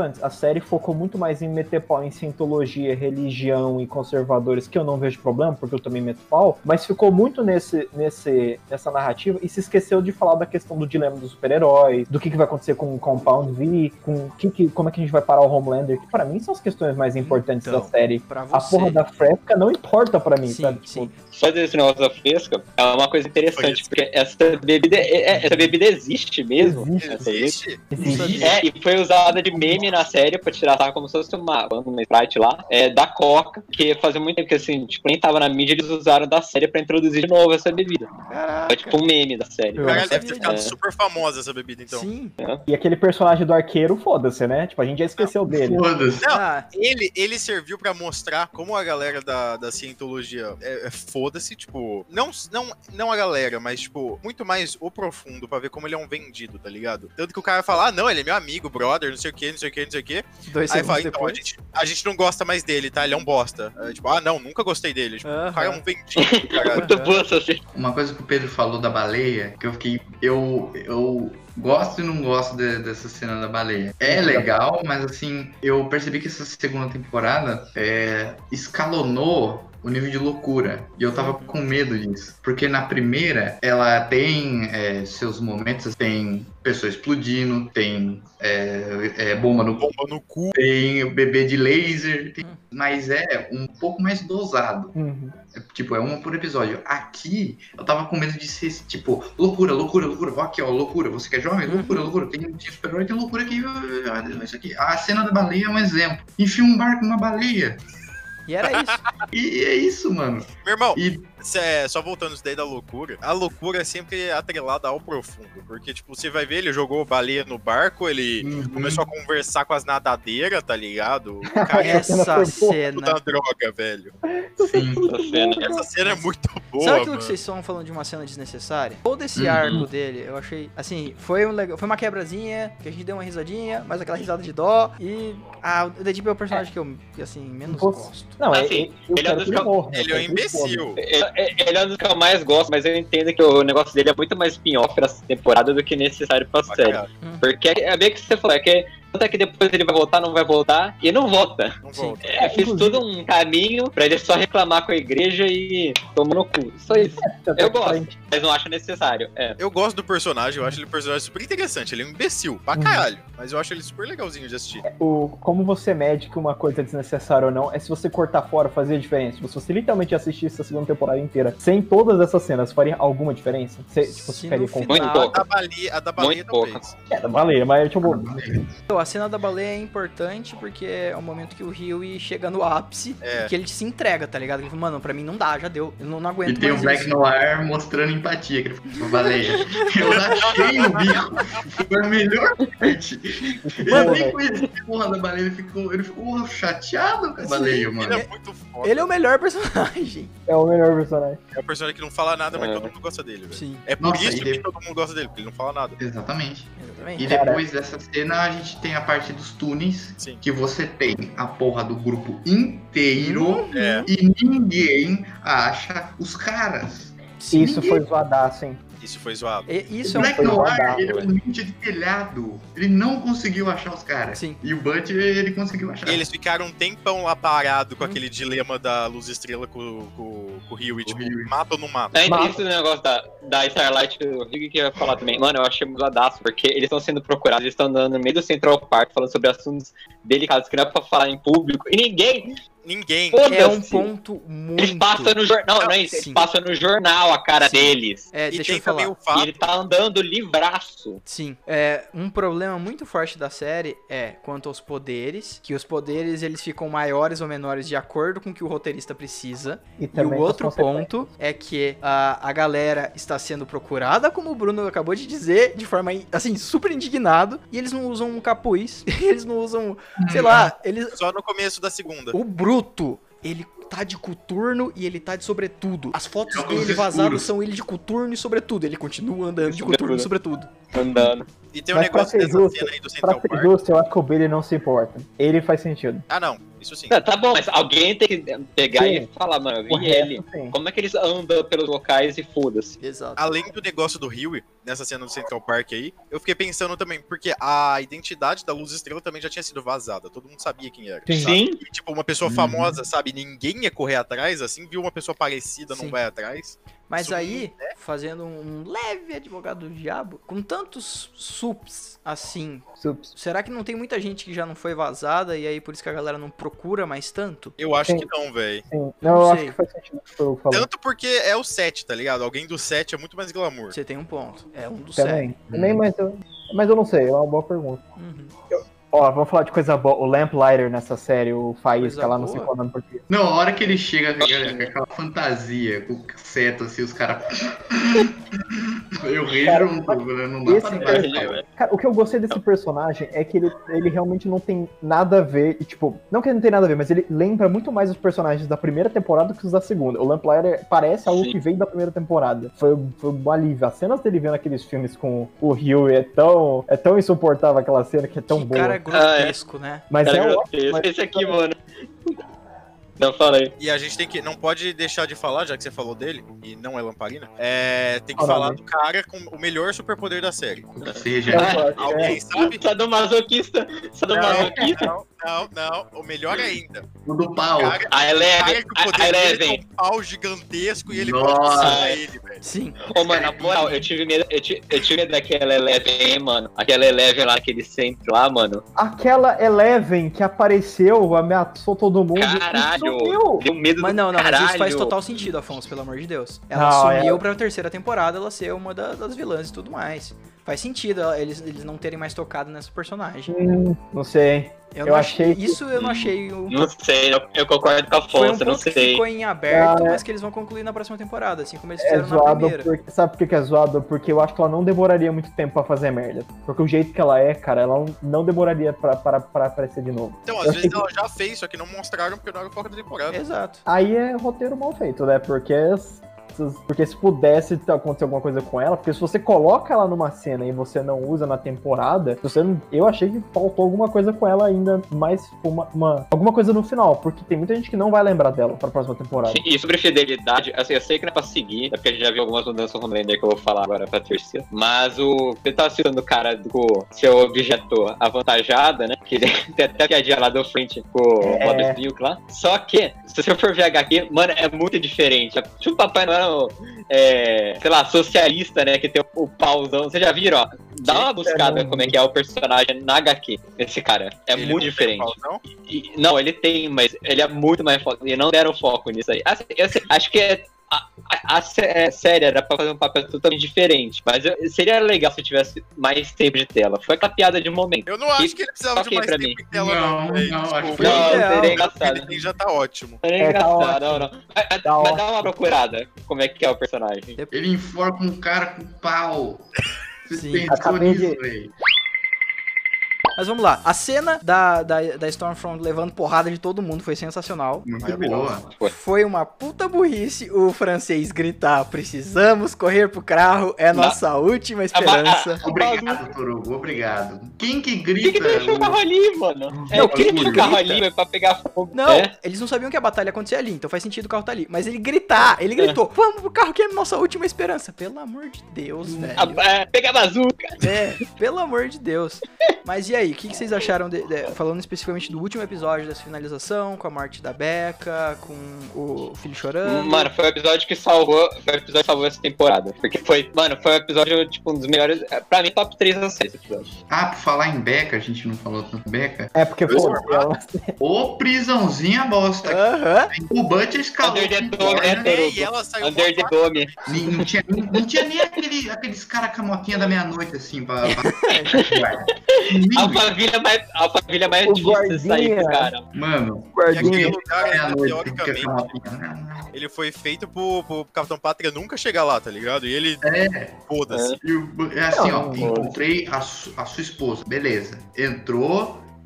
antes, a série focou muito mais em meter pau em cientologia, religião e conservadores, que eu não vejo problema, porque eu também meto pau, mas ficou muito nesse, nesse, nessa narrativa e se esqueceu de falar da questão do dilema dos super-heróis, do que, que vai acontecer com o Compound V, com que, que, como é que a gente vai parar o Homelander, que pra mim são as questões mais importantes Então, da série. pra A você. porra da fresca não importa pra mim, Sim, sabe? sim. Tipo, Só desse negócio da fresca, é uma coisa interessante, Isso. porque essa bebida, é- é- essa bebida existe mesmo. Existe. Essa aí. Existe? existe. É, e foi usada de meme na série pra tirar sarro como se fosse uma, uma Sprite lá, é, da Coca, que fazia muito tempo que assim, tipo, nem tava na mídia, eles usaram da série pra introduzir de novo essa bebida. Caraca. Foi tipo um meme da série. Eu Cara, não deve ter sabia ficado disso. super famosa essa bebida, então. Sim. E aquele personagem do arqueiro, foda-se, né? Tipo, a gente já esqueceu dele. Foda-se. Não, Ah, Ele, ele serviu pra mostrar como a galera da, da cientologia é, é foda-se, tipo, não, não, não a galera, mas, tipo, muito mais o profundo pra ver como ele é um vendido, tá ligado? Tanto que o cara fala, ah, não, ele é meu amigo, brother, não sei o que, não sei o que, não sei o que. dois Aí segundos fala, então, a depois. gente, a gente não gosta mais dele, tá? Ele é um bosta. Aí, tipo, ah, não, nunca gostei dele. Tipo, Aham. o cara é um vendido, caralho. Muito boa essa série. Uma coisa que o Pedro falou da baleia, que eu fiquei. Eu. eu gosto e não gosto de- dessa cena da baleia. É legal, mas assim, eu percebi que essa segunda temporada é, escalonou o nível de loucura. E eu tava com medo disso. Porque na primeira, ela tem é, seus momentos, tem pessoa explodindo, tem é, é, bomba no Bomba no cu. tem o bebê de laser, tem- mas é um pouco mais dosado. Uhum. É, tipo, é uma por episódio. Aqui, eu tava com medo de ser, tipo, loucura, loucura, loucura. Ó, aqui, ó, loucura. Você que é jovem? Loucura, loucura. Tem, tem super-herói, tem loucura aqui. ah, Isso aqui. A cena da baleia é um exemplo. Enfia um barco numa baleia. E era isso. E é isso, mano. Meu irmão, E cê- só voltando isso daí da loucura, a loucura é sempre atrelada ao profundo. Porque, tipo, você vai ver, ele jogou baleia no barco, ele Uhum. começou a conversar com as nadadeiras, tá ligado? O cara é Essa foi boa. tudo da cena. droga, velho. sim. Essa cena. Essa cena é muito boa, Sabe aquilo mano. que vocês estão falando de uma cena desnecessária? Todo esse Uhum. arco dele, eu achei, assim, foi, um legal, foi uma quebrazinha, que a gente deu uma risadinha, mas aquela risada de dó, e ah, o Deadpool é o personagem que eu, que, assim, menos Você- gosto. Não, é, Assim, eu ele é quero dos que que- ele morra. eu Ele é um quero que ele foda. imbecil. Ele ele é um dos que eu mais gosto, mas eu entendo que o negócio dele é muito mais spin-off nessa temporada do que necessário pra Pra série. caralho. Porque é bem que você falou, é que tanto é que depois ele vai voltar, não vai voltar, e não volta. Não Sim. volta. É, fez inclusive- todo um caminho pra ele só reclamar com a igreja e tomar no cu. Só isso. Até Eu que pra gosto, mas não acho necessário. É. Eu gosto do personagem, eu acho ele um personagem super interessante. Ele é um imbecil, pra Uhum. caralho. Mas eu acho ele super legalzinho de assistir. O, como você mede que uma coisa é desnecessária ou não, é se você cortar fora fazer diferença. Se você literalmente assistisse a segunda temporada inteira sem todas essas cenas, faria alguma diferença? Você, tipo, você Se ficaria no com Muito final, A pouco. da baleia, a da baleia Muito talvez. é, da baleia, mas tipo, a cena da baleia é importante porque é o momento que o Huey chega no ápice É. e que ele se entrega, tá ligado? Ele fala, mano, pra mim não dá, já deu. Eu não, não E aguento tem o mais Black isso. Noir mostrando empatia, que ele ficou com a baleia. Eu achei o bico. Foi a melhor parte. Ele Mano, nem velho. conhecia a porra da baleia, ele ficou, ele ficou chateado com a baleia, mano. Ele é muito foda. Ele é o melhor personagem. é o melhor personagem. É um personagem que não fala nada, mas É. todo mundo gosta dele, velho. Sim, É por Nossa, isso e que de- todo mundo gosta dele, porque ele não fala nada. Exatamente. exatamente. E Cara. depois dessa cena a gente tem a parte dos túneis, Sim. que você tem a porra do grupo inteiro É. e ninguém acha os caras. Sim. Isso foi zoadaço, hein? Isso foi zoado. E- Isso o é um Black foi Noir, zoadaço, ele é um ninja de telhado. Ele não conseguiu achar os caras. Sim. E o Butch, ele conseguiu achar. E eles ficaram um tempão lá parado com Hum. aquele dilema da luz estrela com, com, com o Rio e tipo, Huey. mata ou não mata? Ainda Mata. isso do negócio da, da Starlight, eu vi que eu ia falar também. Mano, eu achei musadaço, porque eles estão sendo procurados, eles estão andando no meio do Central Park falando sobre assuntos delicados que não é pra falar em público. E ninguém. Ninguém. Foda-se. É um ponto muito... Eles passam no jornal. Não, não é isso. Eles Sim. passam no jornal a cara Sim. deles. É, E deixa tem eu falar. também o E fato. ele tá andando livraço. Sim, é, um problema muito forte da série é quanto aos poderes, que os poderes eles ficam maiores ou menores de acordo com o que o roteirista precisa. E, E o também outro as consequências. ponto é que a, a galera está sendo procurada, como o Bruno acabou de dizer, de forma, assim, super indignado, e eles não usam um capuz, eles não usam, sei lá, eles... Só no começo da segunda. O Bruto, ele tá de coturno e ele tá de sobretudo. As fotos Óculos dele vazadas escuros. são ele de coturno e sobretudo. Ele continua andando de Sobretudo. coturno e sobretudo. Andando. E tem um Mas pra negócio ser dessa justo, cena aí do Pra Central ser Park. justo, eu acho que o Billy não se importa. Ele faz sentido. Ah, não. Isso sim. Não, tá bom, mas alguém tem que pegar Sim. e falar, mano, eu vi O resto, ele. sim. Como é que eles andam pelos locais e foda-se? Exato. Além do negócio do Huey, nessa cena do Central Park aí, eu fiquei pensando também, porque a identidade da Luz Estrela também já tinha sido vazada. Todo mundo sabia quem era. Sim. sabe? Sim. E, tipo, uma pessoa Uhum. famosa, sabe? Ninguém ia correr atrás, assim, viu uma pessoa parecida, Sim. não vai atrás. Mas Isso aí, fazendo um leve advogado do diabo, com tantos subs assim, Sups. será que não tem muita gente que já não foi vazada e aí por isso que a galera não procura mais tanto? Eu acho Sim. que não, velho. Sim. Não, Não eu sei. acho que faz sentido o que eu falei. Tanto porque é o set, tá ligado? Alguém do set é muito mais glamour. Você tem um ponto. É um dos Também. sete. Também, mas eu, mas eu não sei, é uma boa pergunta. Uhum. Ó, vamos falar de coisa boa. O Lamplighter nessa série, o Faísca Coisa lá, não boa? sei qual é o nome português. Não, a hora que ele chega com aquela, com aquela fantasia, com o seto, assim, os caras. Eu ri Cara, junto, né? Não dá esse pra cara- imaginar. Cara, o que eu gostei desse personagem é que ele, ele realmente não tem nada a ver, e, tipo, não que ele não tem nada a ver, mas ele lembra muito mais os personagens da primeira temporada que os da segunda. O Lamplighter parece algo Sim. que veio da primeira temporada. Foi, foi um alívio. As cenas dele vendo aqueles filmes com o Huey é tão, é tão insuportável aquela cena que é tão Que boa. cara grotesco, né? Mas Cara, é grotesco. ótimo. mas- Esse aqui, mano. Não, fala aí. E a gente tem que. Não pode deixar de falar, já que você falou dele, e não é lamparina. É. Tem que Qual falar nome? do cara com o melhor superpoder da série. Ou seja, É. Alguém sabe? Sadomasoquista. Sadomasoquista. Não, não, não. O melhor ainda. o do pau. Cara, A cara Eleven. que o poder A dele é Eleven. um pau gigantesco e ele Nossa. pode salvar ele, velho. Sim. Ô, mano, na moral, eu tive medo, eu tive, eu tive medo daquela Eleven, hein, mano. Aquela Eleven lá, aquele centro lá, mano. Aquela Eleven que apareceu, ameaçou todo mundo. e Caralho. sumiu. Deu medo Mas do não, não, mas isso faz caralho. total sentido, Afonso, pelo amor de Deus. Ela Não, sumiu é- pra terceira temporada ela ser uma da- das vilãs e tudo mais. Faz sentido ela- eles, eles não terem mais tocado nessa personagem. Hum, não sei. Eu, Eu não achei que- Isso eu não achei. O... Não sei, eu, eu concordo com a Foi um Afonso, não ponto que sei. ficou em aberto, Ah, é. mas que eles vão concluir na próxima temporada, assim como eles É fizeram na zoado primeira. porque. Sabe por que que é zoado? Porque eu acho que ela não demoraria muito tempo pra fazer merda. Porque o jeito que ela é, cara, ela não- não demoraria pra, pra, pra aparecer de novo. Então, Eu às achei vezes que- ela já fez, só que não mostraram porque não era o foco da temporada. Exato. Aí é roteiro mal feito, né? Porque. Porque se pudesse ter- acontecer alguma coisa com ela, porque se você coloca ela numa cena e você não usa na temporada, você não, eu achei que faltou alguma coisa com ela ainda, mais uma, uma- alguma coisa no final, porque tem muita gente que não vai lembrar dela pra próxima temporada. E sobre fidelidade, assim, eu sei que não é pra seguir, é porque a gente já viu algumas mudanças no Homelander que eu vou falar agora pra terceira. Mas o. Você tava citando o cara do seu objeto avantajada, né? Que ele tem até a piadinha lá do frente com o É. Bob Silk lá. Só que, se você for ver H Q, mano, é muito diferente. Tipo o Papai Noel, é, sei lá, socialista, né? Que tem o, o pauzão. Vocês já viram, ó? Dá uma buscada como é que é o personagem na H Q, esse cara. É Ele muito não tem diferente. pau, não? E- não, ele tem, mas ele é muito mais foco. E não deram foco nisso aí. Assim, eu sei- acho que é. A, a, a sé- série era pra fazer um papel totalmente diferente, mas eu- seria legal se tivesse mais tempo de tela. Foi aquela piada de momento. Eu não acho que ele precisava de Ok mais pra tempo mim. em tela, não, Não, velho. não, acho Desculpa. que Não, ideal. seria O que engraçado. ele tem já tá ótimo. Seria É, tá engraçado, ótimo. não, não. Mas, Tá mas ótimo. dá uma procurada, como é que é o personagem. Ele enforca um cara com pau. Você Sim. pensou Acabei de- nisso, velho? Mas vamos lá. A cena da, da, da Stormfront levando porrada de todo mundo foi sensacional. Muito Maravilhoso. boa. Foi. Foi uma puta burrice o francês gritar: precisamos correr pro carro, é nossa última esperança. Obrigado, Torugo, obrigado. Quem que Por que, grita? que deixou o carro ali, mano? É, Não, eu queria que deixar o carro grita? ali mas pra pegar fogo. Não, É? eles não sabiam que a batalha acontecia ali, então faz sentido o carro tá ali. Mas ele gritar, ele gritou: vamos pro carro que é nossa última esperança. Pelo amor de Deus, velho. A- é, pegar a bazuca. É, pelo amor de Deus. Mas e aí, o que, que vocês acharam, de- de- falando especificamente do último episódio dessa finalização, com a morte da Becca, com o filho chorando? Mano, foi o episódio que salvou. Foi o episódio que salvou essa temporada. Porque foi, mano, foi um episódio, tipo, um dos melhores. Pra mim, top três da série esse episódio. Ah, por falar em Becca, a gente não falou tanto Becca. É porque Dois pô, formatos. ela- Ô, prisãozinha bosta. Aham. O Butcher escalou. Under the com dome, corda, né, É, e ela saiu Under the mó Dome. nem- Não tinha, não tinha nem aquele, aqueles caras com a motinha da meia-noite, assim, pra... pra... A Alphaville mais, a Alphaville mais O difícil de sair pro guardinha. cara. Mano, E aquele guardinha. lugar, ainda, meia-noite, com essa teoricamente, motinha. ele foi feito pro, pro Capitão Pátria nunca chegar lá, tá ligado? E ele, É. foda-se. E o- É assim, ó, Não, encontrei a, su- a sua esposa, beleza. Entrou,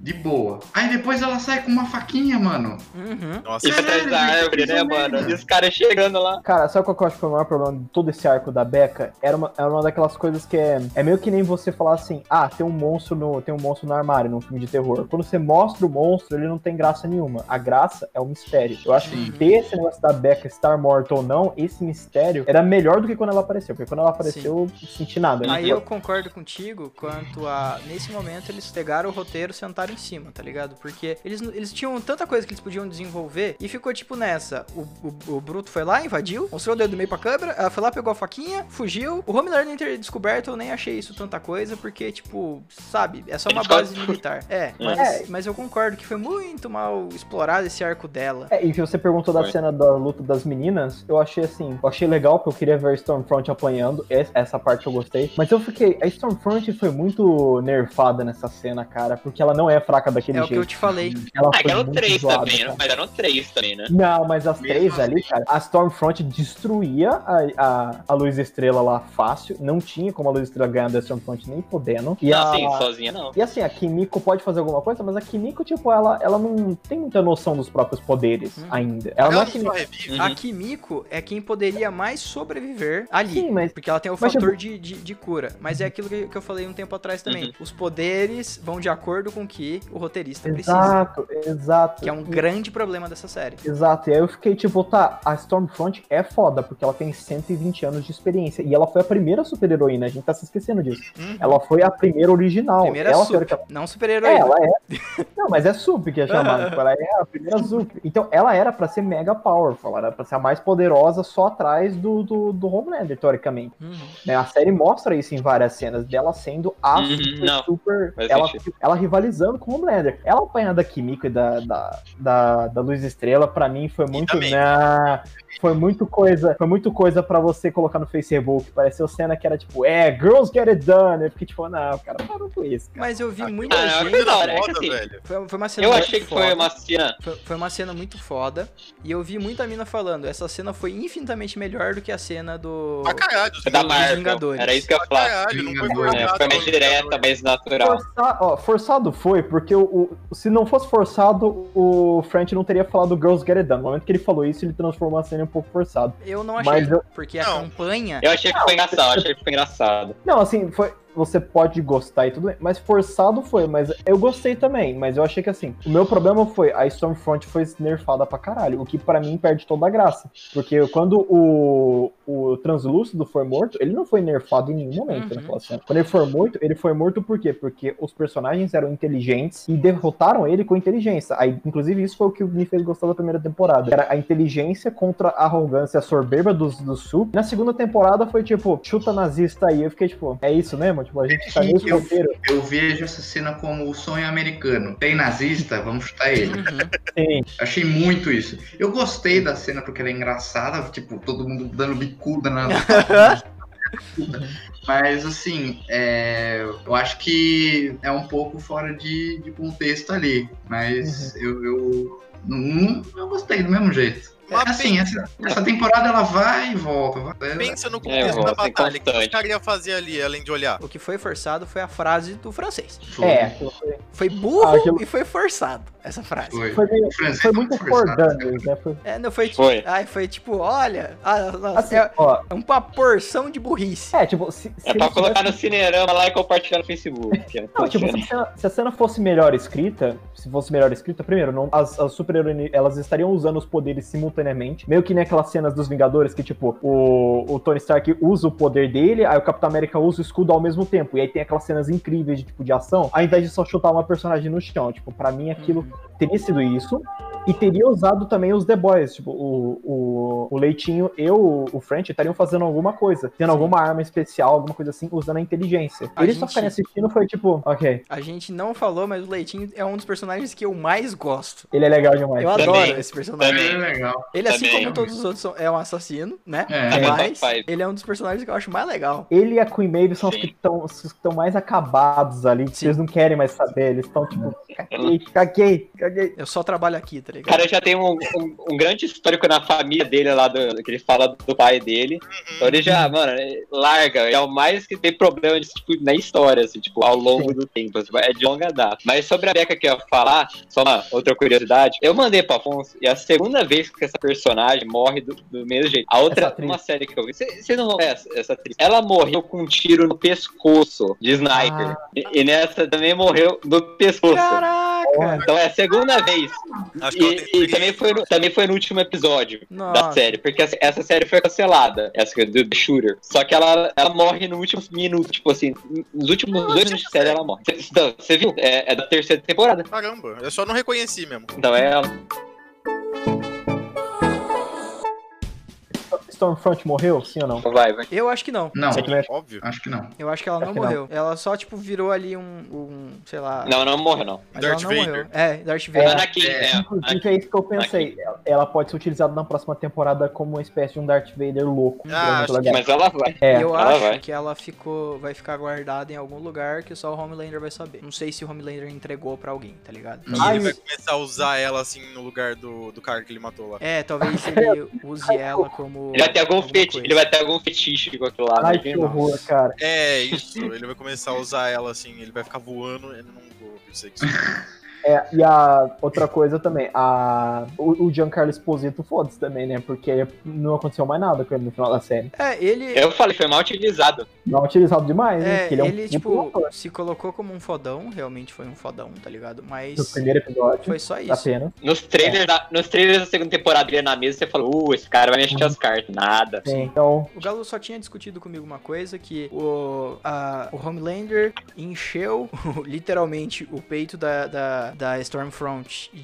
de boa. Aí depois ela sai com uma faquinha, mano. Uhum. Nossa, E pra trás da árvore, né, mano? E os caras chegando lá. Cara, sabe qual que eu acho que foi o maior problema de todo esse arco da Becca? Era uma, era uma daquelas coisas que é... É meio que nem você falar assim, ah, tem um monstro no, tem um monstro no armário, num filme de terror. Quando você mostra o monstro, ele não tem graça nenhuma. A graça é o mistério. Eu acho que ter esse negócio da Becca estar morta ou não, esse mistério era melhor do que quando ela apareceu. Porque quando ela apareceu, eu não senti nada. Aí eu concordo contigo quanto a... Nesse momento, eles pegaram o roteiro e sentaram em cima, tá ligado? Porque eles, eles tinham tanta coisa que eles podiam desenvolver e ficou tipo nessa. O, o, o Bruto foi lá, invadiu, mostrou o dedo do meio pra câmera, ela foi lá, pegou a faquinha, fugiu. O Homelander nem ter descoberto, eu nem achei isso tanta coisa, porque, tipo, sabe, é só uma base militar. É, mas, É. mas eu concordo que foi muito mal explorado esse arco dela. É, e que você perguntou da Foi. cena da luta das meninas, eu achei assim, eu achei legal porque eu queria ver a Stormfront apanhando, essa parte eu gostei, mas eu fiquei, a Stormfront foi muito nerfada nessa cena, cara, porque ela não é fraca daquele É o jeito. que eu te falei. Ela Ah, foi que eram muito três zoada, também, né? cara. Mas eram três também, né? Não, mas as Mesmo três assim. ali, cara, a Stormfront destruía a, a, a Luz Estrela lá fácil, não tinha como a Luz Estrela ganhar da Stormfront nem podendo. E Não, a... sim, sozinha não. E assim, a Kimiko pode fazer alguma coisa, mas a Kimiko, tipo, ela, ela não tem muita noção dos próprios poderes Hum. ainda. Ela, ela não é não que só nem... revive. Uhum. A Kimiko é quem poderia mais sobreviver ali. Sim, mas... Porque ela tem o Mas, fator tipo- de, de, de cura. Mas é aquilo que, que eu falei um tempo atrás também. Uhum. Os poderes vão de acordo com o que o roteirista precisa. Exato, exato. Que é um E- grande problema dessa série. Exato, e aí eu fiquei tipo, tá, a Stormfront é foda, porque ela tem cento e vinte anos de experiência, e ela foi a primeira super-heroína, a gente tá se esquecendo disso. Uhum. Ela foi a primeira original. Primeira ela Sup, teórica- não É, super-herói. ela é. Não, mas é Sup que é chamada, tipo, ela é a primeira Sup. Então, ela era pra ser mega powerful, ela era pra ser a mais poderosa só atrás do, do, do Homelander, teoricamente. Uhum. Né, a série mostra isso em várias cenas, dela sendo a Uhum, super, não, super faz ela, sentido. ela rivalizando com o Homelander. Ela apanhando da Kimiko e da, da, da, da Luz Estrela, pra mim foi muito... também. Nah, foi muito coisa, foi muito coisa pra você colocar no Facebook. Pareceu cena que era tipo, é, girls get it done. Eu fiquei tipo, não, cara, parou com isso. Cara. Mas eu vi muita Ah, gente... foi da hora, é que Foda, assim, velho. Foi, foi uma cena Eu muito achei que foda. foi uma cena. Foi, foi uma cena muito foda. E eu vi muita mina falando. Essa cena foi infinitamente melhor do que a cena do. Pra caralho, os Foi da Dos Marvel. Vingadores. Era isso que eu ia Pra falar. caralho, não foi Vingadores. É, forçado. foi mais direta, mais natural. Força- ó, forçado foi, porque o, o- se não fosse forçado, o French não teria falado Girls Get It Done. No momento que ele falou isso, ele transformou a cena em um pouco forçado. Eu não achei. Mas eu- Porque a Não. campanha. Eu achei que foi engraçado, achei que foi engraçado. Não, assim, foi. Você pode gostar e tudo bem, mas forçado foi, mas eu gostei também, mas eu achei que assim, o meu problema foi, a Stormfront foi nerfada pra caralho, o que pra mim perde toda a graça, porque quando o, o Translúcido foi morto, ele não foi nerfado em nenhum momento Uhum. naquela cena. Quando ele foi morto, ele foi morto por quê? Porque os personagens eram inteligentes e derrotaram ele com inteligência, aí, inclusive isso foi o que me fez gostar da primeira temporada, era a inteligência contra a arrogância soberba dos do Sul. Na segunda temporada foi tipo, chuta nazista aí, eu fiquei tipo, é isso mesmo? Tipo, a gente tá nesse Eu- roteiro. Eu vejo essa cena como o sonho americano. Tem nazista, vamos chutar ele. Uhum. Sim. Achei muito isso. Eu gostei da cena porque ela é engraçada, tipo, todo mundo dando bicuda na. Mas assim, é, eu acho que é um pouco fora de, de contexto ali. Mas eu, eu não, eu gostei do mesmo jeito. Mas Assim, essa, essa temporada ela vai e volta. Vai, Pensa no É, contexto volta da batalha. O que constante. os caras iam fazer ali, além de olhar? O que foi forçado foi a frase do francês. foi, É, aquilo foi, Foi burro Ah, aquilo- e foi forçado, essa frase. foi. foi, meio, O francês foi muito forçado. Fordando, né? Foi, É, não foi tipo. Foi. Ai, foi tipo, olha. Ah, nossa, assim, é, ó, é uma porção de burrice. é, tipo, se, se É pra ele colocar no tivesse- Cinerama lá e compartilhar no Facebook. que é Não, tipo, se a, cena, se a cena fosse melhor escrita, se fosse melhor escrita, primeiro, não, as, as super-heroínas, elas estariam usando os poderes simultaneamente, meio que nem aquelas cenas dos Vingadores, que tipo, o, o Tony Stark usa o poder dele, aí o Capitão América usa o escudo ao mesmo tempo, e aí tem aquelas cenas incríveis de, tipo, de ação, ao invés de só chutar uma personagem no chão, tipo, pra mim aquilo teria sido isso, e teria usado também os The Boys, tipo, o, o, o Leitinho e o, o French estariam fazendo alguma coisa, tendo alguma arma especial, alguma coisa assim, usando a inteligência. A Eles só gente- ficarem assistindo foi tipo, ok, A gente não falou, mas o Leitinho é um dos personagens que eu mais gosto. ele é legal demais. Eu Também, adoro esse personagem. também. É legal. Ele, assim Também. como todos os outros, são- é um assassino, né? É. Mas Top five. ele é um dos personagens que eu acho mais legal. Ele e a Queen Maeve são os Sim. que estão mais acabados ali, que Sim. eles não querem mais saber, eles estão tipo, caguei, caguei, caguei. Eu só trabalho aqui, tá O ligado? cara já tem um, um, um grande histórico na família dele lá, do, que ele fala do pai dele. Então ele já, mano, larga. É o mais que tem problema disso, tipo, na história, assim, tipo, ao longo Sim. do tempo. Assim, é de longa data. Mas sobre a Becca que eu ia falar, só uma outra curiosidade. Eu mandei pro Afonso, e é a segunda vez que essa personagem morre do, do mesmo jeito. A outra, Essa atriz. uma série que eu vi, você não é essa, essa atriz. Ela morreu com um tiro no pescoço de sniper. Ah. E, e nessa também morreu no pescoço. Caraca! Então é a segunda vez. Acho que ela tem E, e também, foi no, também foi no último episódio Nossa. da série, porque essa, essa série foi cancelada, essa do The Shooter. Só que ela, ela morre no último minuto, tipo assim, nos últimos dois minutos de série ela morre. Então, você viu? É, é da terceira temporada. Caramba, eu só não reconheci mesmo. Então é ela. Stormfront morreu, sim ou não? Vai, vai. Eu acho que não. Não, Você também acha? Óbvio. acho que não. Eu acho que ela Acho não que não. morreu. Ela só, tipo, virou ali um, um sei lá... Não, não morreu, não. Mas Darth ela não Vader. morreu. É, Darth Vader. Anakin, é. Inclusive, é isso que eu pensei. Ela pode ser utilizada na próxima temporada como uma espécie de um Darth Vader louco. Ah, Muito acho legal. Mas ela vai. É, eu ela acho vai. que ela ficou, vai ficar guardada em algum lugar que só o Homelander vai saber. Não sei se o Homelander entregou pra alguém, tá ligado? E Ai, ele vai começar a usar ela assim no lugar do, do cara que ele matou lá. É, talvez ele use ela como... Ele vai ter algum alguma fetiche, coisa. ele vai ter algum fetiche com aquilo lá. Ai, né? que horror, cara. É, isso. Ele vai começar a usar ela assim, ele vai ficar voando, eu não vou perseguir isso. É, e a outra coisa também, a, o, o Giancarlo Esposito foda-se também, né? Porque não aconteceu mais nada com ele no final da série. É, ele... Eu falei, foi mal utilizado. Não é utilizado demais, né? É, Porque ele é um ele, puto tipo, ator. se colocou como um fodão, realmente foi um fodão, tá ligado? No Mas primeiro episódio, foi só isso. apenas. Nos trailers, da, nos trailers da segunda temporada, ele ia na mesa e você falou, uh, esse cara vai mexer as cartas. Nada. Sim, então, O Galo só tinha discutido comigo uma coisa, que o, a, o Homelander encheu, literalmente, o peito da, da, da Stormfront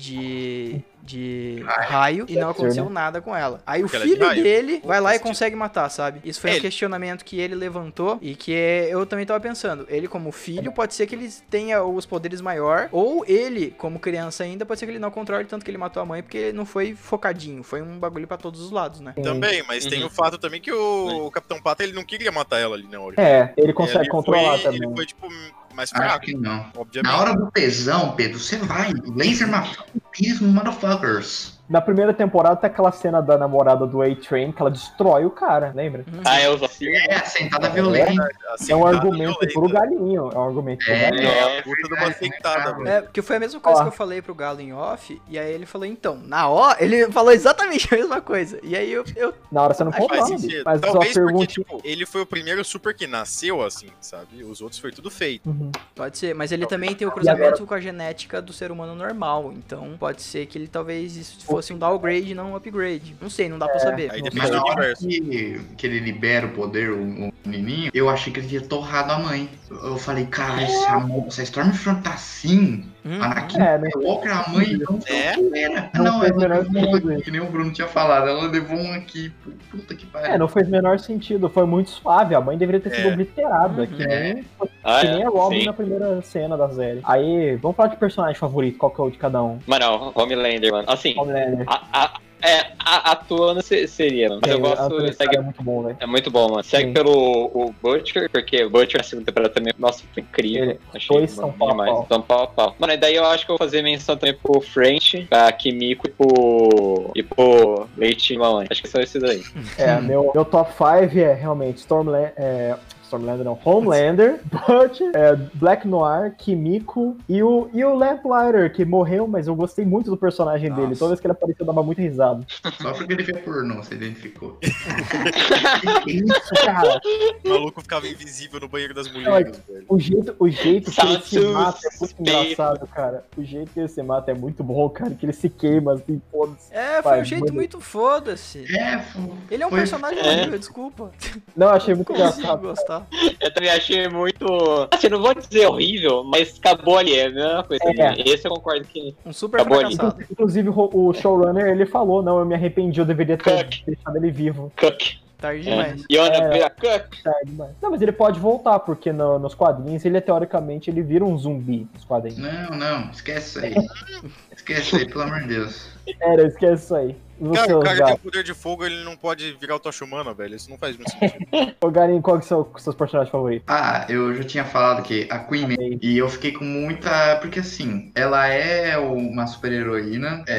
de... de raio e não aconteceu nada com ela. Aí o Porque ela é de filho raio. dele vai lá e Faz sentido. consegue matar, sabe? Isso foi um Ele. questionamento que ele levantou e que eu também tava pensando. Ele como filho, pode ser que ele tenha os poderes maior, ou ele, como criança ainda, pode ser que ele não controle tanto que ele matou a mãe, porque ele não foi focadinho, foi um bagulho pra todos os lados, né? Também, mas tem Uhum. o fato também que o, o Capitão Pata, ele não queria matar ela ali na hora. é, ele consegue Ele controlar foi, também. Ele foi, tipo, mais Acho fraco, que não. obviamente. Na hora do tesão, Pedro, você vai. Laser motherfuckers, motherfuckers. Na primeira temporada tem aquela cena da namorada do A-Train que ela destrói o cara, lembra? Ah, eu assim. É, a sentada violenta. Assim, É um nada argumento violenta. pro galinho. É um argumento pro É, galinho. É, É, a puta de uma aceitada, velho. É, porque foi a mesma coisa Ó. que eu falei pro Galo em off, e aí ele falou, então, na hora, ele falou exatamente a mesma coisa. E aí eu, eu Na hora você não Faz controla, Faz bicho. sentido. Mas só Talvez porque, pergunte. tipo, ele foi o primeiro super que nasceu assim, sabe? Os outros foi tudo feito. Uhum. pode ser, mas ele também tem o cruzamento com a genética do ser humano normal, então pode ser que ele talvez isso fosse um downgrade, não um upgrade. Não sei, não dá pra saber. Aí Não depende Mas do na hora universo. que, que ele libera o poder, o, o menininho, eu achei que ele tinha torrado a mãe. Eu falei, cara, essa, essa Stormfront tá assim. Hum, Anakin É, né? Skywalker, a mãe não É? era. Não Não, fez ela menor levou sentido um, que nem o Bruno tinha falado, ela levou um aqui. Puta que pariu. É, não fez o menor sentido. Foi muito suave. A mãe deveria ter sido É. obliterada. Uhum. Que nem, Ah, que é, nem a Robin sim. na primeira cena da série. Aí, vamos falar de personagem favorito. Qual que é o de cada um? Mano, Homelander, mano. Assim, Homelander. a, a, é, a, atuando se- seria, mano. Mas eu Sim, a gosto, atuação segue, é muito bom, velho. é muito bom, mano. Segue Sim. pelo o Butcher, porque o Butcher na segunda temporada também, nossa, foi incrível. Ele- Achei dois são mano, pau a demais. pau. São pau a pau. Mano, e daí eu acho que eu vou fazer menção também pro French, pra Kimiko e pro, e pro Leite e Mamãe. Acho que são esses aí. É, meu, meu top cinco é realmente Stormlander. É, Stormlander não, Homelander, Butcher, é, Black Noir, Kimiko e o, e o Lamplighter, que morreu, mas eu gostei muito do personagem dele. Nossa. Toda vez que ele apareceu, eu dava muito risada. Só porque ele fez pornô, você identificou. Que isso, cara? O maluco ficava invisível no banheiro das mulheres, velho. O jeito, o jeito que ele se Sound mata é muito suspeito. engraçado, cara. O jeito que ele se mata é muito bom, cara. Que ele se queima assim, foda-se. É, foi Vai, um jeito manda. muito foda-se. É, fo- Ele é um foi- personagem É. horrível, desculpa. Não, eu achei muito Não consigo engraçado. gostar. Eu também achei muito. Assim, não vou dizer horrível, mas acabou ali. É a mesma coisa. É. Esse eu concordo que. Um super Acabou ali. fracassado. Inclusive, o, o showrunner, ele falou, não, eu me arrependi, eu deveria ter Cook. deixado ele vivo. Cook. Tarde É. demais. Yona É. vira Cook. Tá, demais. Não, mas ele pode voltar, porque no- nos quadrinhos, ele, teoricamente, ele vira um zumbi nos quadrinhos. Não, não, esquece isso aí. Esquece isso aí, pelo amor de Deus. Era, esquece isso aí. E você, Cara, o cara tem Osgar? o poder de fogo, ele não pode virar o Tocha Humana, velho. Isso não faz muito sentido. Ô, Garim, qual que são os seus personagens favoritos? Ah, eu já tinha falado que a Queen Maeve, e eu fiquei com muita. Porque assim, ela é uma super-heroína, é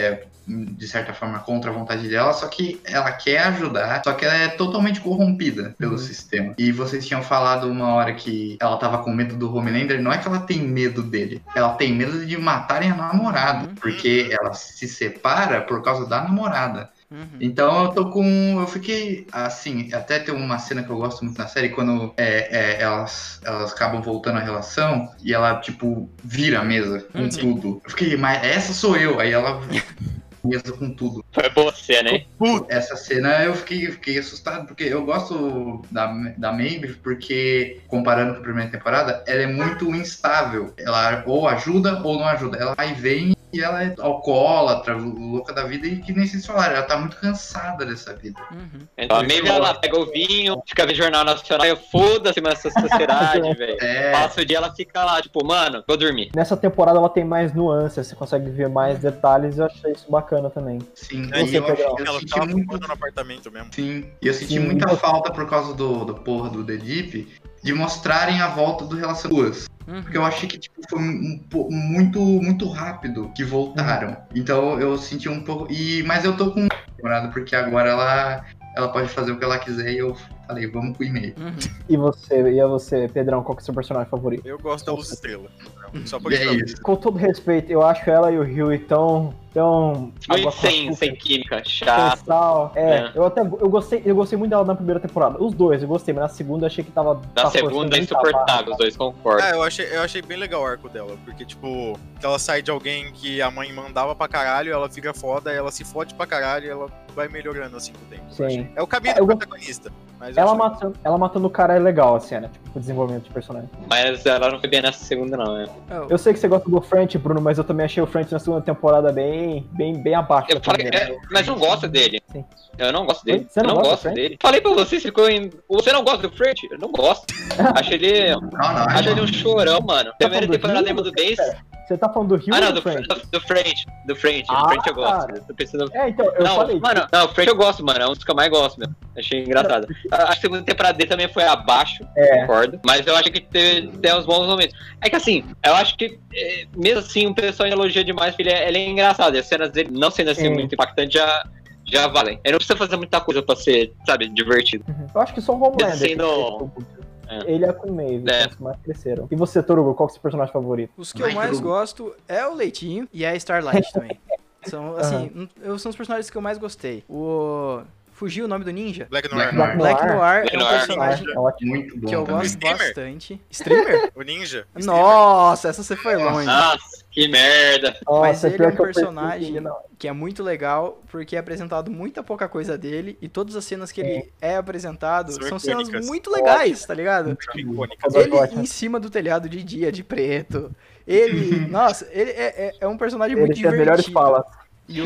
de certa forma, contra a vontade dela, só que ela quer ajudar, só que ela é totalmente corrompida pelo uhum. sistema. E vocês tinham falado uma hora que ela tava com medo do Homelander, não é que ela tem medo dele, ela tem medo de matarem a namorada, uhum. porque ela se separa por causa da namorada. Uhum. Então eu tô com. Eu fiquei assim, até tem uma cena que eu gosto muito na série, quando é, é, elas, elas acabam voltando à relação e ela, tipo, vira a mesa com uhum. tudo. Eu fiquei, mas essa sou eu. Aí ela mesa com tudo. Foi boa cena, hein? Essa cena eu fiquei, eu fiquei assustado, porque eu gosto da, da Maeve, porque, comparando com a primeira temporada, ela é muito instável. Ela ou ajuda ou não ajuda. Ela vai e vem. E ela é alcoólatra, louca da vida, e que nem vocês falaram, ela tá muito cansada dessa vida. Uhum. Então a Maeve, ela pega o vinho, fica vendo Jornal Nacional, eu foda-se mais essa sociedade, velho. É. Passa o dia, ela fica lá, tipo, mano, vou dormir. Nessa temporada ela tem mais nuances, você consegue ver mais detalhes, e eu achei isso bacana também. Sim, é, e eu, eu, eu ela senti tava muito no apartamento mesmo. Sim, e eu senti Sim, muita muito... falta por causa do, do porra do The Deep, de mostrarem a volta do relacionamento. Uhum. Porque eu achei que tipo, foi um, um, muito, muito rápido que voltaram. Uhum. Então eu senti um pouco. E, mas eu tô com temporada, porque agora ela, ela pode fazer o que ela quiser e eu falei, vamos pro e-mail. Uhum. E você, e a você, Pedrão, qual que é o seu personagem favorito? Eu gosto da Luz Estrela. Só por é isso. Com todo respeito, eu acho ela e o Huey tão. tão muito sem, sem química, chato. Sal. É, é, eu até eu gostei, eu gostei muito dela na primeira temporada. Os dois, eu gostei, mas na segunda eu achei que tava. Na tava segunda é insuportável, os dois concordam. Ah, eu achei, eu achei bem legal o arco dela, porque, tipo, ela sai de alguém que a mãe mandava pra caralho, ela fica foda, ela se fode pra caralho e ela vai melhorando assim com o tempo. Sim. É o caminho é, do eu... protagonista. Mas ela, matando, ela matando o cara é legal, assim, né? Tipo, o desenvolvimento de personagem. Mas ela não foi bem nessa segunda, não, né? Eu sei que você gosta do French, Bruno, mas eu também achei o French na segunda temporada bem, bem, bem abaixo. Eu falei, é, mas eu não gosto dele. Sim. Eu não gosto dele. Você não, eu não gosto gosto dele. Falei pra você, você ficou em. Você não gosta do French? Eu não gosto. Acho ele. Não, não, acho não. ele um chorão, mano. Tá Primeira temporada lembra do Base. Você tá falando do Rio ah, não, ou do, do French? Do, do French. Do French. Ah, do French eu gosto. cara. Eu pensando... É, então, eu não, falei. Mano, não, o French eu gosto, mano. É um dos que eu mais gosto, meu. Achei engraçado. A segunda temporada dele também foi abaixo, é. concordo. Mas eu acho que teve, teve uns bons momentos. É que assim, eu acho que, mesmo assim, o pessoal elogia demais, porque ele é, ele é engraçado. E as cenas dele, não sendo assim Sim. muito impactantes, já. Já valem. Ele não precisa fazer muita coisa pra ser, sabe, divertido. Uhum. Eu acho que só o Homelander. Sendo... É. Ele é com o Maeve, é. os que mais cresceram. E você, Torugo, qual que é o seu personagem favorito? Os que eu mais gosto é o Leitinho e a Starlight também. São, assim, uhum. eu, são os personagens que eu mais gostei. O... Fugiu o nome do ninja? Black Noir. Black Noir, Black Noir Black é um Noir. personagem é muito bom que eu também. gosto Streamer. bastante. Streamer? O ninja. Nossa, essa você foi longe. Nossa, que merda. Mas Nossa, ele é pior um que eu personagem percebi, não. que é muito legal, porque é apresentado muita pouca coisa dele, e todas as cenas que ele é apresentado São são cenas icônicas. muito legais, tá ligado? Icônicas. Ele em cima do telhado de dia, de preto. Ele, nossa, ele é, é, é um personagem Ele muito tem as divertido. melhores falas. E o...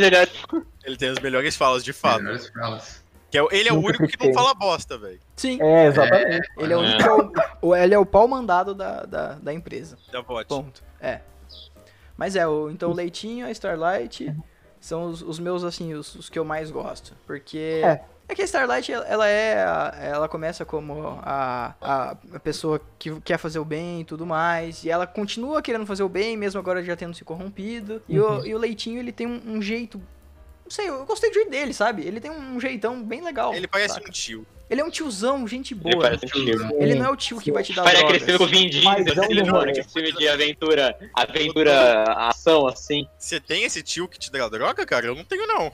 Ele tem as melhores falas, de fato. Melhores falas. Que é, o- ele é o Nunca único que critiquei. não fala bosta, velho. Sim, É, exatamente. ele é o único que é o, o- ele é o pau mandado da, da, da empresa. Da bot. Ponto. É. Mas é, o, então o Leitinho, a Starlight são os, os meus, assim, os, os que eu mais gosto. Porque É. é que a Starlight, ela- ela é. a- Ela começa como a, a, a pessoa que quer fazer o bem e tudo mais. E ela continua querendo fazer o bem, mesmo agora já tendo se corrompido. E, o, e o Leitinho, ele tem um, um jeito. Não sei, eu gostei do jeito dele, sabe? Ele tem um jeitão bem legal. Ele parece saca? um tio. Ele é um tiozão, gente boa. Ele parece um tio. Ele não é o tio que vai te dar Parece drogas. aquele filme com o Vin Diesel, Mas é um aquele demônio. aquele filme de aventura, aventura, ação, assim. Você tem esse tio que te dá droga, cara? Eu não tenho, não.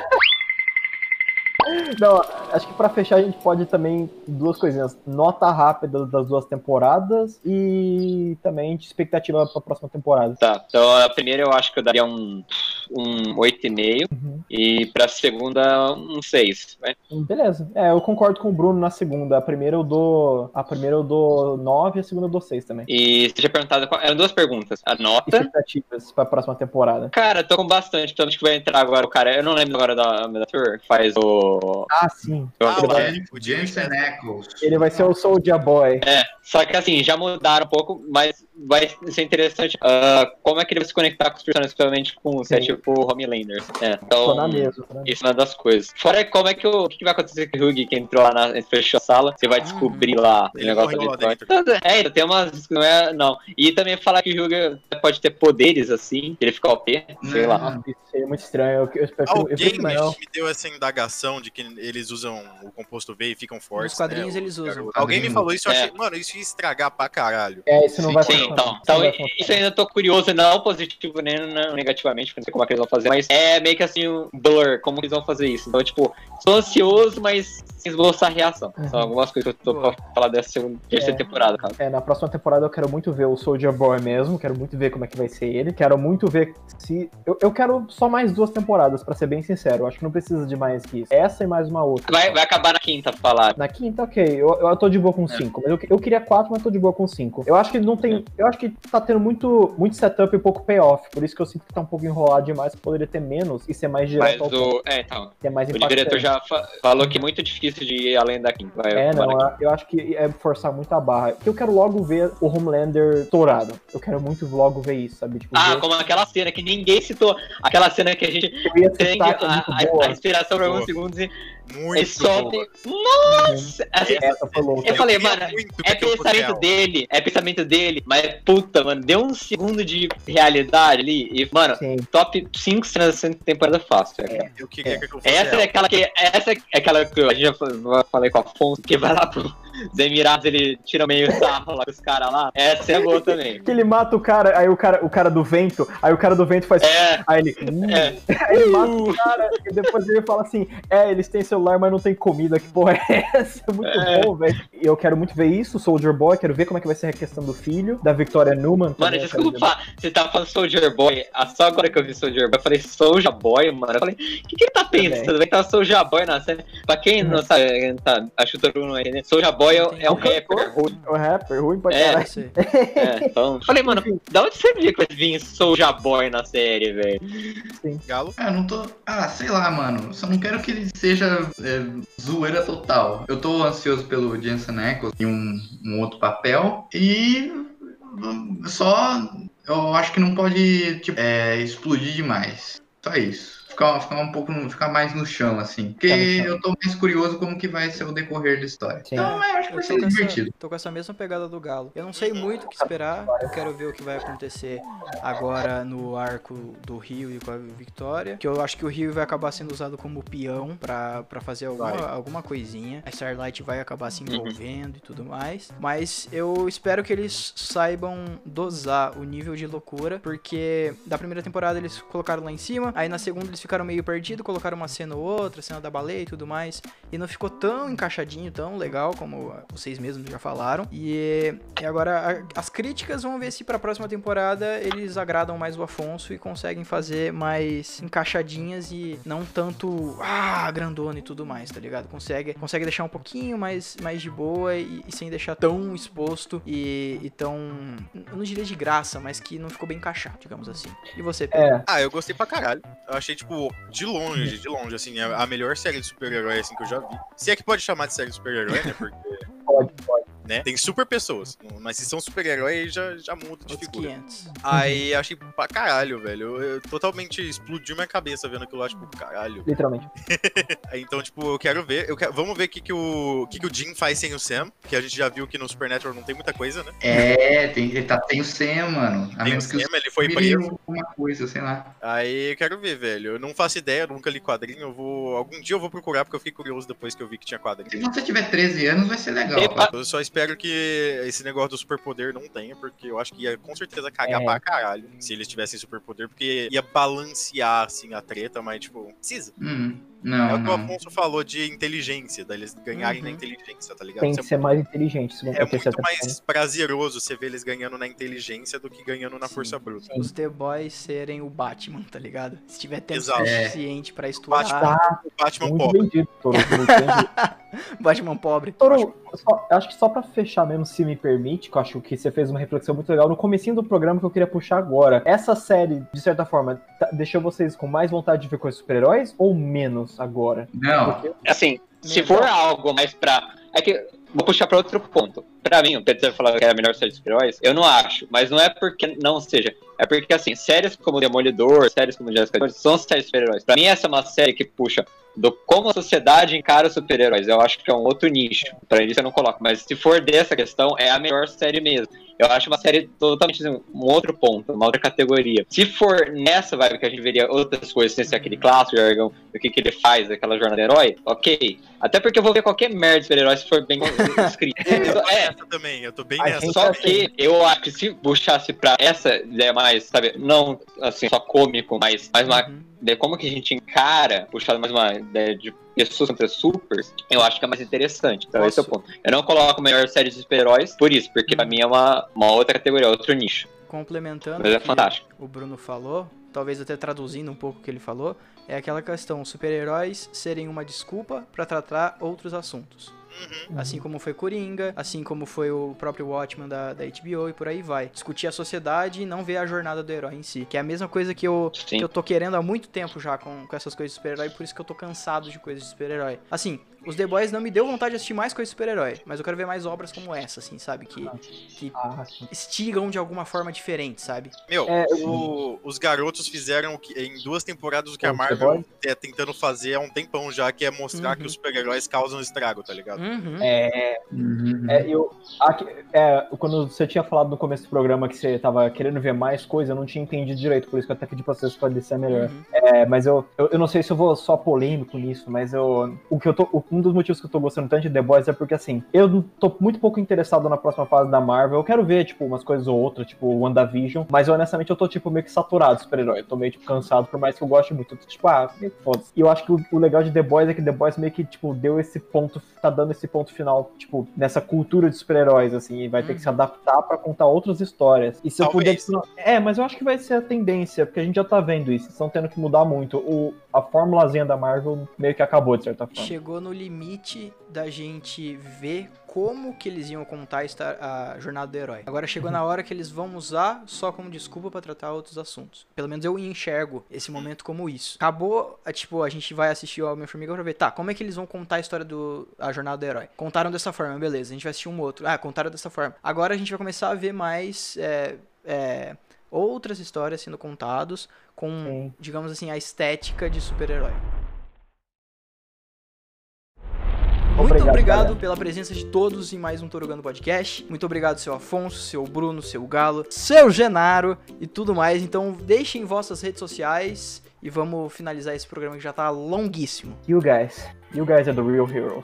Não, acho que pra fechar a gente pode também duas coisinhas. Nota rápida das duas temporadas e também de expectativa pra próxima temporada. Tá, então a primeira eu acho que eu daria um, um oito e meio Uhum. e pra segunda um seis, né? Beleza. É, eu concordo com o Bruno na segunda. A primeira eu dou. A primeira eu dou nove e a segunda eu dou seis também. E você tinha perguntado, qual- eram duas perguntas. A nota? Expectativas pra próxima temporada. Cara, tô com bastante, principalmente que vai entrar agora o cara, eu não lembro agora da da ator, que faz o... Ah, sim. Ah, Ele o vai, James- o James Jensen Ackles. ele vai ser o Soulja Boy. É, só que assim, já mudaram um pouco, mas vai ser interessante uh, como é que ele vai se conectar com os personagens, principalmente com o set tipo Homelanders. É, então, Tô na mesa, tô na mesa. isso é uma das coisas. Fora como é que o, o que vai acontecer com o Hugh que entrou lá, na, fechou a sala, você vai descobrir Uhum. lá o Ele negócio morreu lá de dentro. Detroit. É, tem umas. Não é. Não. E também falar que o Hugh pode ter poderes assim, ele fica O P, sei lá. Nossa, isso seria muito estranho. Eu, eu espero que eu Alguém espero que me, não. me deu essa indagação de que eles usam o composto V e ficam fortes. Nos quadrinhos né? eles O- usam. Alguém me falou isso, eu É. achei, mano, isso ia estragar pra caralho. É, isso não vai Sim, funcionar. então. Isso não Então, vai funcionar. isso eu ainda tô curioso, não positivo nem não, negativamente, não sei como é que eles vão fazer, mas é meio que assim um blur, como eles vão fazer isso. Então, tipo, tô ansioso, mas sem esboçar a reação. São algumas coisas que eu tô Boa. pra falar dessa segunda, terceira É. temporada, cara. É, na próxima temporada eu quero muito ver o Soldier Boy mesmo, quero muito ver como é que vai ser ele, quero muito ver se... Eu, eu quero só mais duas temporadas, pra ser bem sincero, eu acho que não precisa de mais que isso. Essa e mais uma outra. Vai, vai acabar na quinta, falar. Na quinta, ok, eu, eu tô de boa com É. cinco, mas eu, eu queria quatro, mas tô de boa com cinco. Eu acho que não tem... Eu acho que tá tendo muito, muito setup e pouco payoff, por isso que eu sinto que tá um pouco enrolado demais, poderia ter menos e ser mais Mas direto ao ponto, o. É, então. ter mais O impactante. diretor já fa- falou que é muito difícil de ir além da quinta. Vai É, acabar não, na eu- eu acho que é forçar muito a barra. Porque eu quero logo ver o Homelander estourado. Eu quero muito logo ver isso, sabe? Tipo, Ah, ver... como aquela cena que ninguém citou. Aquela cena que a gente eu ia tem citar que é a, muito a, boa. a inspiração por alguns Boa. segundos e Muito ele sobe. boa. Nossa! Assim, Essa foi louca. eu falei, queria mano, muito é que eu fosse pensamento real. dele, é pensamento dele, mas puta, mano, deu um segundo de realidade ali e, mano, Sim. top cinco cenas dessa temporada fácil. É. Eu queria que eu fosse Essa é real. aquela que. Essa é aquela que a gente já fa- falei com o Afonso, que vai lá pro Emirados, ele tira meio sarro lá com os caras lá. Essa é boa também. Que ele mata o cara, aí o cara, o cara do vento, aí o cara do vento faz. É, Aí ele. hum. é. Aí ele mata o cara, e depois ele fala assim: é, eles têm celular, mas não tem comida. Que porra é essa? É muito É. bom, velho. E eu quero muito ver isso, Soldier Boy, quero ver como é que vai ser a questão do filho, da Victoria Newman. Mano, também, eu quero ver. desculpa, você tava falando Soldier Boy, ah, só agora que eu vi Soldier Boy, eu falei Soulja Boy, mano. Eu falei, o que, que ele tá pensando? Vai estar Soulja Boy na série. Pra quem não sabe, tá, acho que todo mundo vai entender. Soulja Boy é, é um rapper ruim. O rapper, ruim pra É. caralho. Eu sei. É, então. Falei, mano, da onde você viu que vai vir Soulja Boy na série, velho? Galo? Ah, eu não tô. Ah, sei lá, mano. Só não quero que ele seja é, zoeira total. Eu tô ansioso pelo Jensen Ackles em um, um outro papel. E. hum, Só. Eu acho que não pode, tipo, é, explodir demais. Só isso. Ficar, ficar um pouco. no- Ficar mais no chão, assim. Porque Ficar no chão. eu tô mais curioso como que vai ser o decorrer da história. Sim. Então, eu acho que Eu vai tô ser com, essa, divertido. tô com essa mesma pegada do Galo. Eu não sei muito o que esperar. Eu quero ver o que vai acontecer agora no arco do Rio e com a Victoria. Que eu acho que o Rio vai acabar sendo usado como peão pra, pra fazer alguma, Vai. alguma coisinha. A Starlight vai acabar se envolvendo e tudo mais. Mas eu espero que eles saibam dosar o nível de loucura. Porque da primeira temporada eles colocaram lá em cima. Aí na segunda eles ficaram meio perdidos. Colocaram uma cena ou outra, cena da baleia e tudo mais. E não ficou tão encaixadinho, tão legal como vocês mesmos já falaram. E, e agora a- as críticas, vamos ver se pra próxima temporada eles agradam mais o Afonso e conseguem fazer mais encaixadinhas e não tanto ah, grandona e tudo mais, tá ligado? Consegue, consegue deixar um pouquinho mais, mais de boa e, e sem deixar tão exposto e, e tão, eu não diria de graça, mas que não ficou bem encaixado, digamos assim. E você, Pedro? É, Ah, eu gostei pra caralho. Eu achei, tipo, de longe, de longe, assim, a a melhor série de super-herói, assim, que eu já vi. Se é que pode chamar de série de super-herói, né? Porque, pode, pode. né, tem super pessoas. Mas se são super-herói, aí já, já muda de Outros figura. quinhentos. Aí achei pra caralho, velho. Eu, eu totalmente explodiu minha cabeça vendo aquilo lá, tipo, caralho. Literalmente. Aí, então, tipo, eu quero ver. Eu quero, vamos ver o que, que, o, o que, que o Jim faz sem o Sam. Que a gente já viu que no Supernatural não tem muita coisa, né? É, tem, ele tá, tem o Sam, mano. A Tem o menos que Sam, ele foi vire preso. alguma coisa, sei lá. Aí eu quero ver, velho. Eu não faço ideia, eu nunca li quadrinho. Eu vou. Algum dia eu vou procurar, porque eu fiquei curioso depois que eu vi que tinha Se quadrinho. você tiver treze anos, vai ser legal. Epa. pô. Eu só espero que esse negócio do superpoder não tenha, porque eu acho que ia com certeza cagar É. pra caralho se eles tivessem superpoder, porque ia balancear, assim, a treta, mas, tipo, precisa. Hum, É não, o que o não. Afonso falou de inteligência, deles ganharem Uhum. na inteligência, tá ligado? Tem Isso que é ser mais inteligente, segundo É a terceira muito temporada. mais prazeroso você ver eles ganhando na inteligência do que ganhando na Sim. força bruta. Os The Boys serem o Batman, tá ligado? Se tiver tempo Exato. suficiente pra estudar. Tá O Batman muito pobre. bem dito, Toro. Muito bem dito. Batman pobre. Toro, só- acho que só pra fechar mesmo, se me permite, que eu acho que você fez uma reflexão muito legal no comecinho do programa que eu queria puxar agora. Essa série, de certa forma, tá- deixou vocês com mais vontade de ver coisas de super-heróis ou menos agora? Não. Porque Assim, se Meu for Deus. algo mais pra. É que. Vou puxar pra outro ponto. pra mim, o Pedro falou que é a melhor série de super-heróis, eu não acho, mas não é porque não seja. É porque, assim, séries como Demolidor, séries como Jessica Jones, são séries de super-heróis. Pra mim, essa é uma série que puxa do como a sociedade encara os super-heróis. Eu acho que é um outro nicho. Pra isso eu não coloco. Mas se for dessa questão, é a melhor série mesmo. Eu acho uma série totalmente assim, um outro ponto, uma outra categoria. Se for nessa vibe que a gente veria outras coisas, sem ser aquele clássico jargão do que, que ele faz, aquela jornada do herói, ok. Até porque eu vou ver qualquer merda de super-herói se for bem escrito. Eu tô é, nessa também, eu tô bem A nessa. gente- só que eu acho que se puxasse pra essa ideia mais, sabe, não assim, só cômico, mas mais uma Uhum. ideia como que a gente encara, puxado mais uma ideia de pessoas contra supers, eu acho que é mais interessante. Então esse é o Posso- ponto. Eu não coloco melhor série de super-heróis por isso, porque pra mim é uma, uma outra categoria, outro nicho. Complementando Mas é o que fantástico. o Bruno falou, talvez até traduzindo um pouco o que ele falou, é aquela questão, super-heróis serem uma desculpa pra tratar outros assuntos. Assim como foi Coringa, assim como foi o próprio Watchmen da, da H B O e por aí vai. Discutir a sociedade e não ver a jornada do herói em si. Que é a mesma coisa que eu, Sim. que eu tô querendo há muito tempo já com, com essas coisas de super-herói, por isso que eu tô cansado de coisas de super-herói. Assim, os The Boys não me deu vontade de assistir mais coisas de super-herói, mas eu quero ver mais obras como essa, assim, sabe? Que, que Ah, sim. instigam de alguma forma diferente, sabe? Meu, É, o- os garotos fizeram o que- em duas temporadas o que a Os Marvel The Boys? é tentando fazer há um tempão já, que é mostrar Uhum. que os super-heróis causam estrago, tá ligado? Uhum. É, Uhum. é, eu, aqui- é, quando você tinha falado no começo do programa que você tava querendo ver mais coisa, eu não tinha entendido direito, por isso que eu até pedi pra você esclarecer melhor. Uhum. É, mas eu, eu, eu não sei se eu vou só polêmico nisso, mas eu, o que eu tô, o- um dos motivos que eu tô gostando tanto de The Boys é porque, assim, eu tô muito pouco interessado na próxima fase da Marvel. Eu quero ver, tipo, umas coisas ou outras, tipo, WandaVision, mas honestamente eu tô, tipo, meio que saturado de super-herói. Eu tô meio, tipo, cansado, por mais que eu goste muito. Eu tô, tipo, ah, meio que foda-se. E eu acho que o, o legal de The Boys é que The Boys meio que, tipo, deu esse ponto, tá dando esse ponto final, tipo, nessa cultura de super-heróis, assim, e vai ter que se adaptar pra contar outras histórias. E se eu puder... Talvez. É, mas eu acho que vai ser a tendência, porque a gente já tá vendo isso. Estão tendo que mudar muito. O, a formulazinha da Marvel meio que acabou, de certa forma. Chegou no limite da gente ver como que eles iam contar a histó- a jornada do herói. Agora chegou na hora que eles vão usar só como desculpa pra tratar outros assuntos. Pelo menos eu enxergo esse momento como isso. Acabou, é, tipo, a gente vai assistir o Homem-Formiga pra ver, tá, como é que eles vão contar a história do a jornada do herói? Contaram dessa forma, beleza. A gente vai assistir um outro. Ah, contaram dessa forma. Agora a gente vai começar a ver mais é, é, outras histórias sendo contadas com, Sim. digamos assim, a estética de super-herói. Muito Obrigado, obrigado galera. pela presença de todos em mais um Torugando Podcast. Muito obrigado, seu Afonso, seu Bruno, seu Galo, seu Genaro e tudo mais. Então, deixem vossas redes sociais e vamos finalizar esse programa que já tá longuíssimo. You guys. You guys are the real heroes.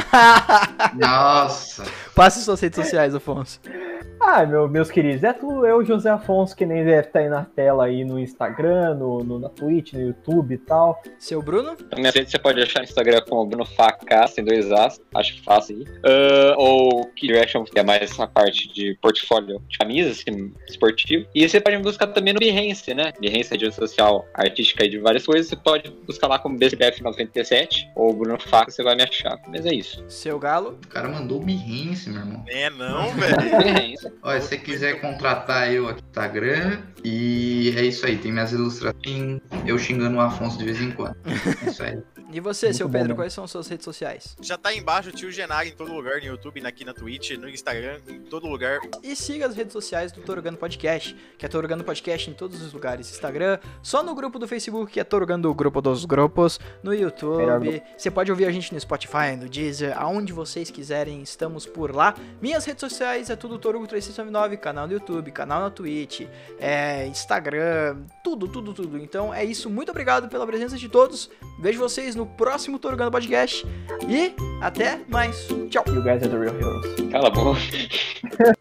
Nossa. Passe suas redes sociais, Afonso. Ah, meu, meus queridos, é tu, eu, José Afonso, que nem deve estar aí na tela aí no Instagram, no, no, na Twitch, no YouTube e tal. Seu Bruno? Na minha rede você pode achar no Instagram como Bruno Facá, sem dois As, acho fácil aí. Uh, ou Key Direction, que é mais a parte de portfólio de camisas, assim, esportivo. E você pode me buscar também no Behance, né? Behance é rede social artística e de várias coisas. Você pode buscar lá como B C B F noventa e sete ou Bruno Facá, você vai me achar. Mas é isso. Seu Galo? O cara mandou o Behance, meu irmão. É, não, velho. Behance. Olha, se você quiser contratar eu aqui no Instagram, e é isso aí, tem minhas ilustrações, eu xingando o Afonso de vez em quando. É isso aí. E você, Muito seu bom, Pedro, né? quais são suas redes sociais? Já tá aí embaixo o tio Genaro em todo lugar, no YouTube, aqui na Twitch, no Instagram, em todo lugar. E siga as redes sociais do Torugando Podcast, que é Torugando Podcast em todos os lugares. Instagram, só no grupo do Facebook, que é Torugando o Grupo dos Grupos, no Melhor YouTube. Você pode ouvir a gente no Spotify, no Deezer, aonde vocês quiserem, estamos por lá. Minhas redes sociais é tudo Torugo três seis nove nove, canal no YouTube, canal na Twitch, é, Instagram, tudo, tudo, tudo. Então é isso, muito obrigado pela presença de todos. Vejo vocês no próximo Torugando Podcast e até mais. Tchau! You guys are the real heroes. Cala a boca.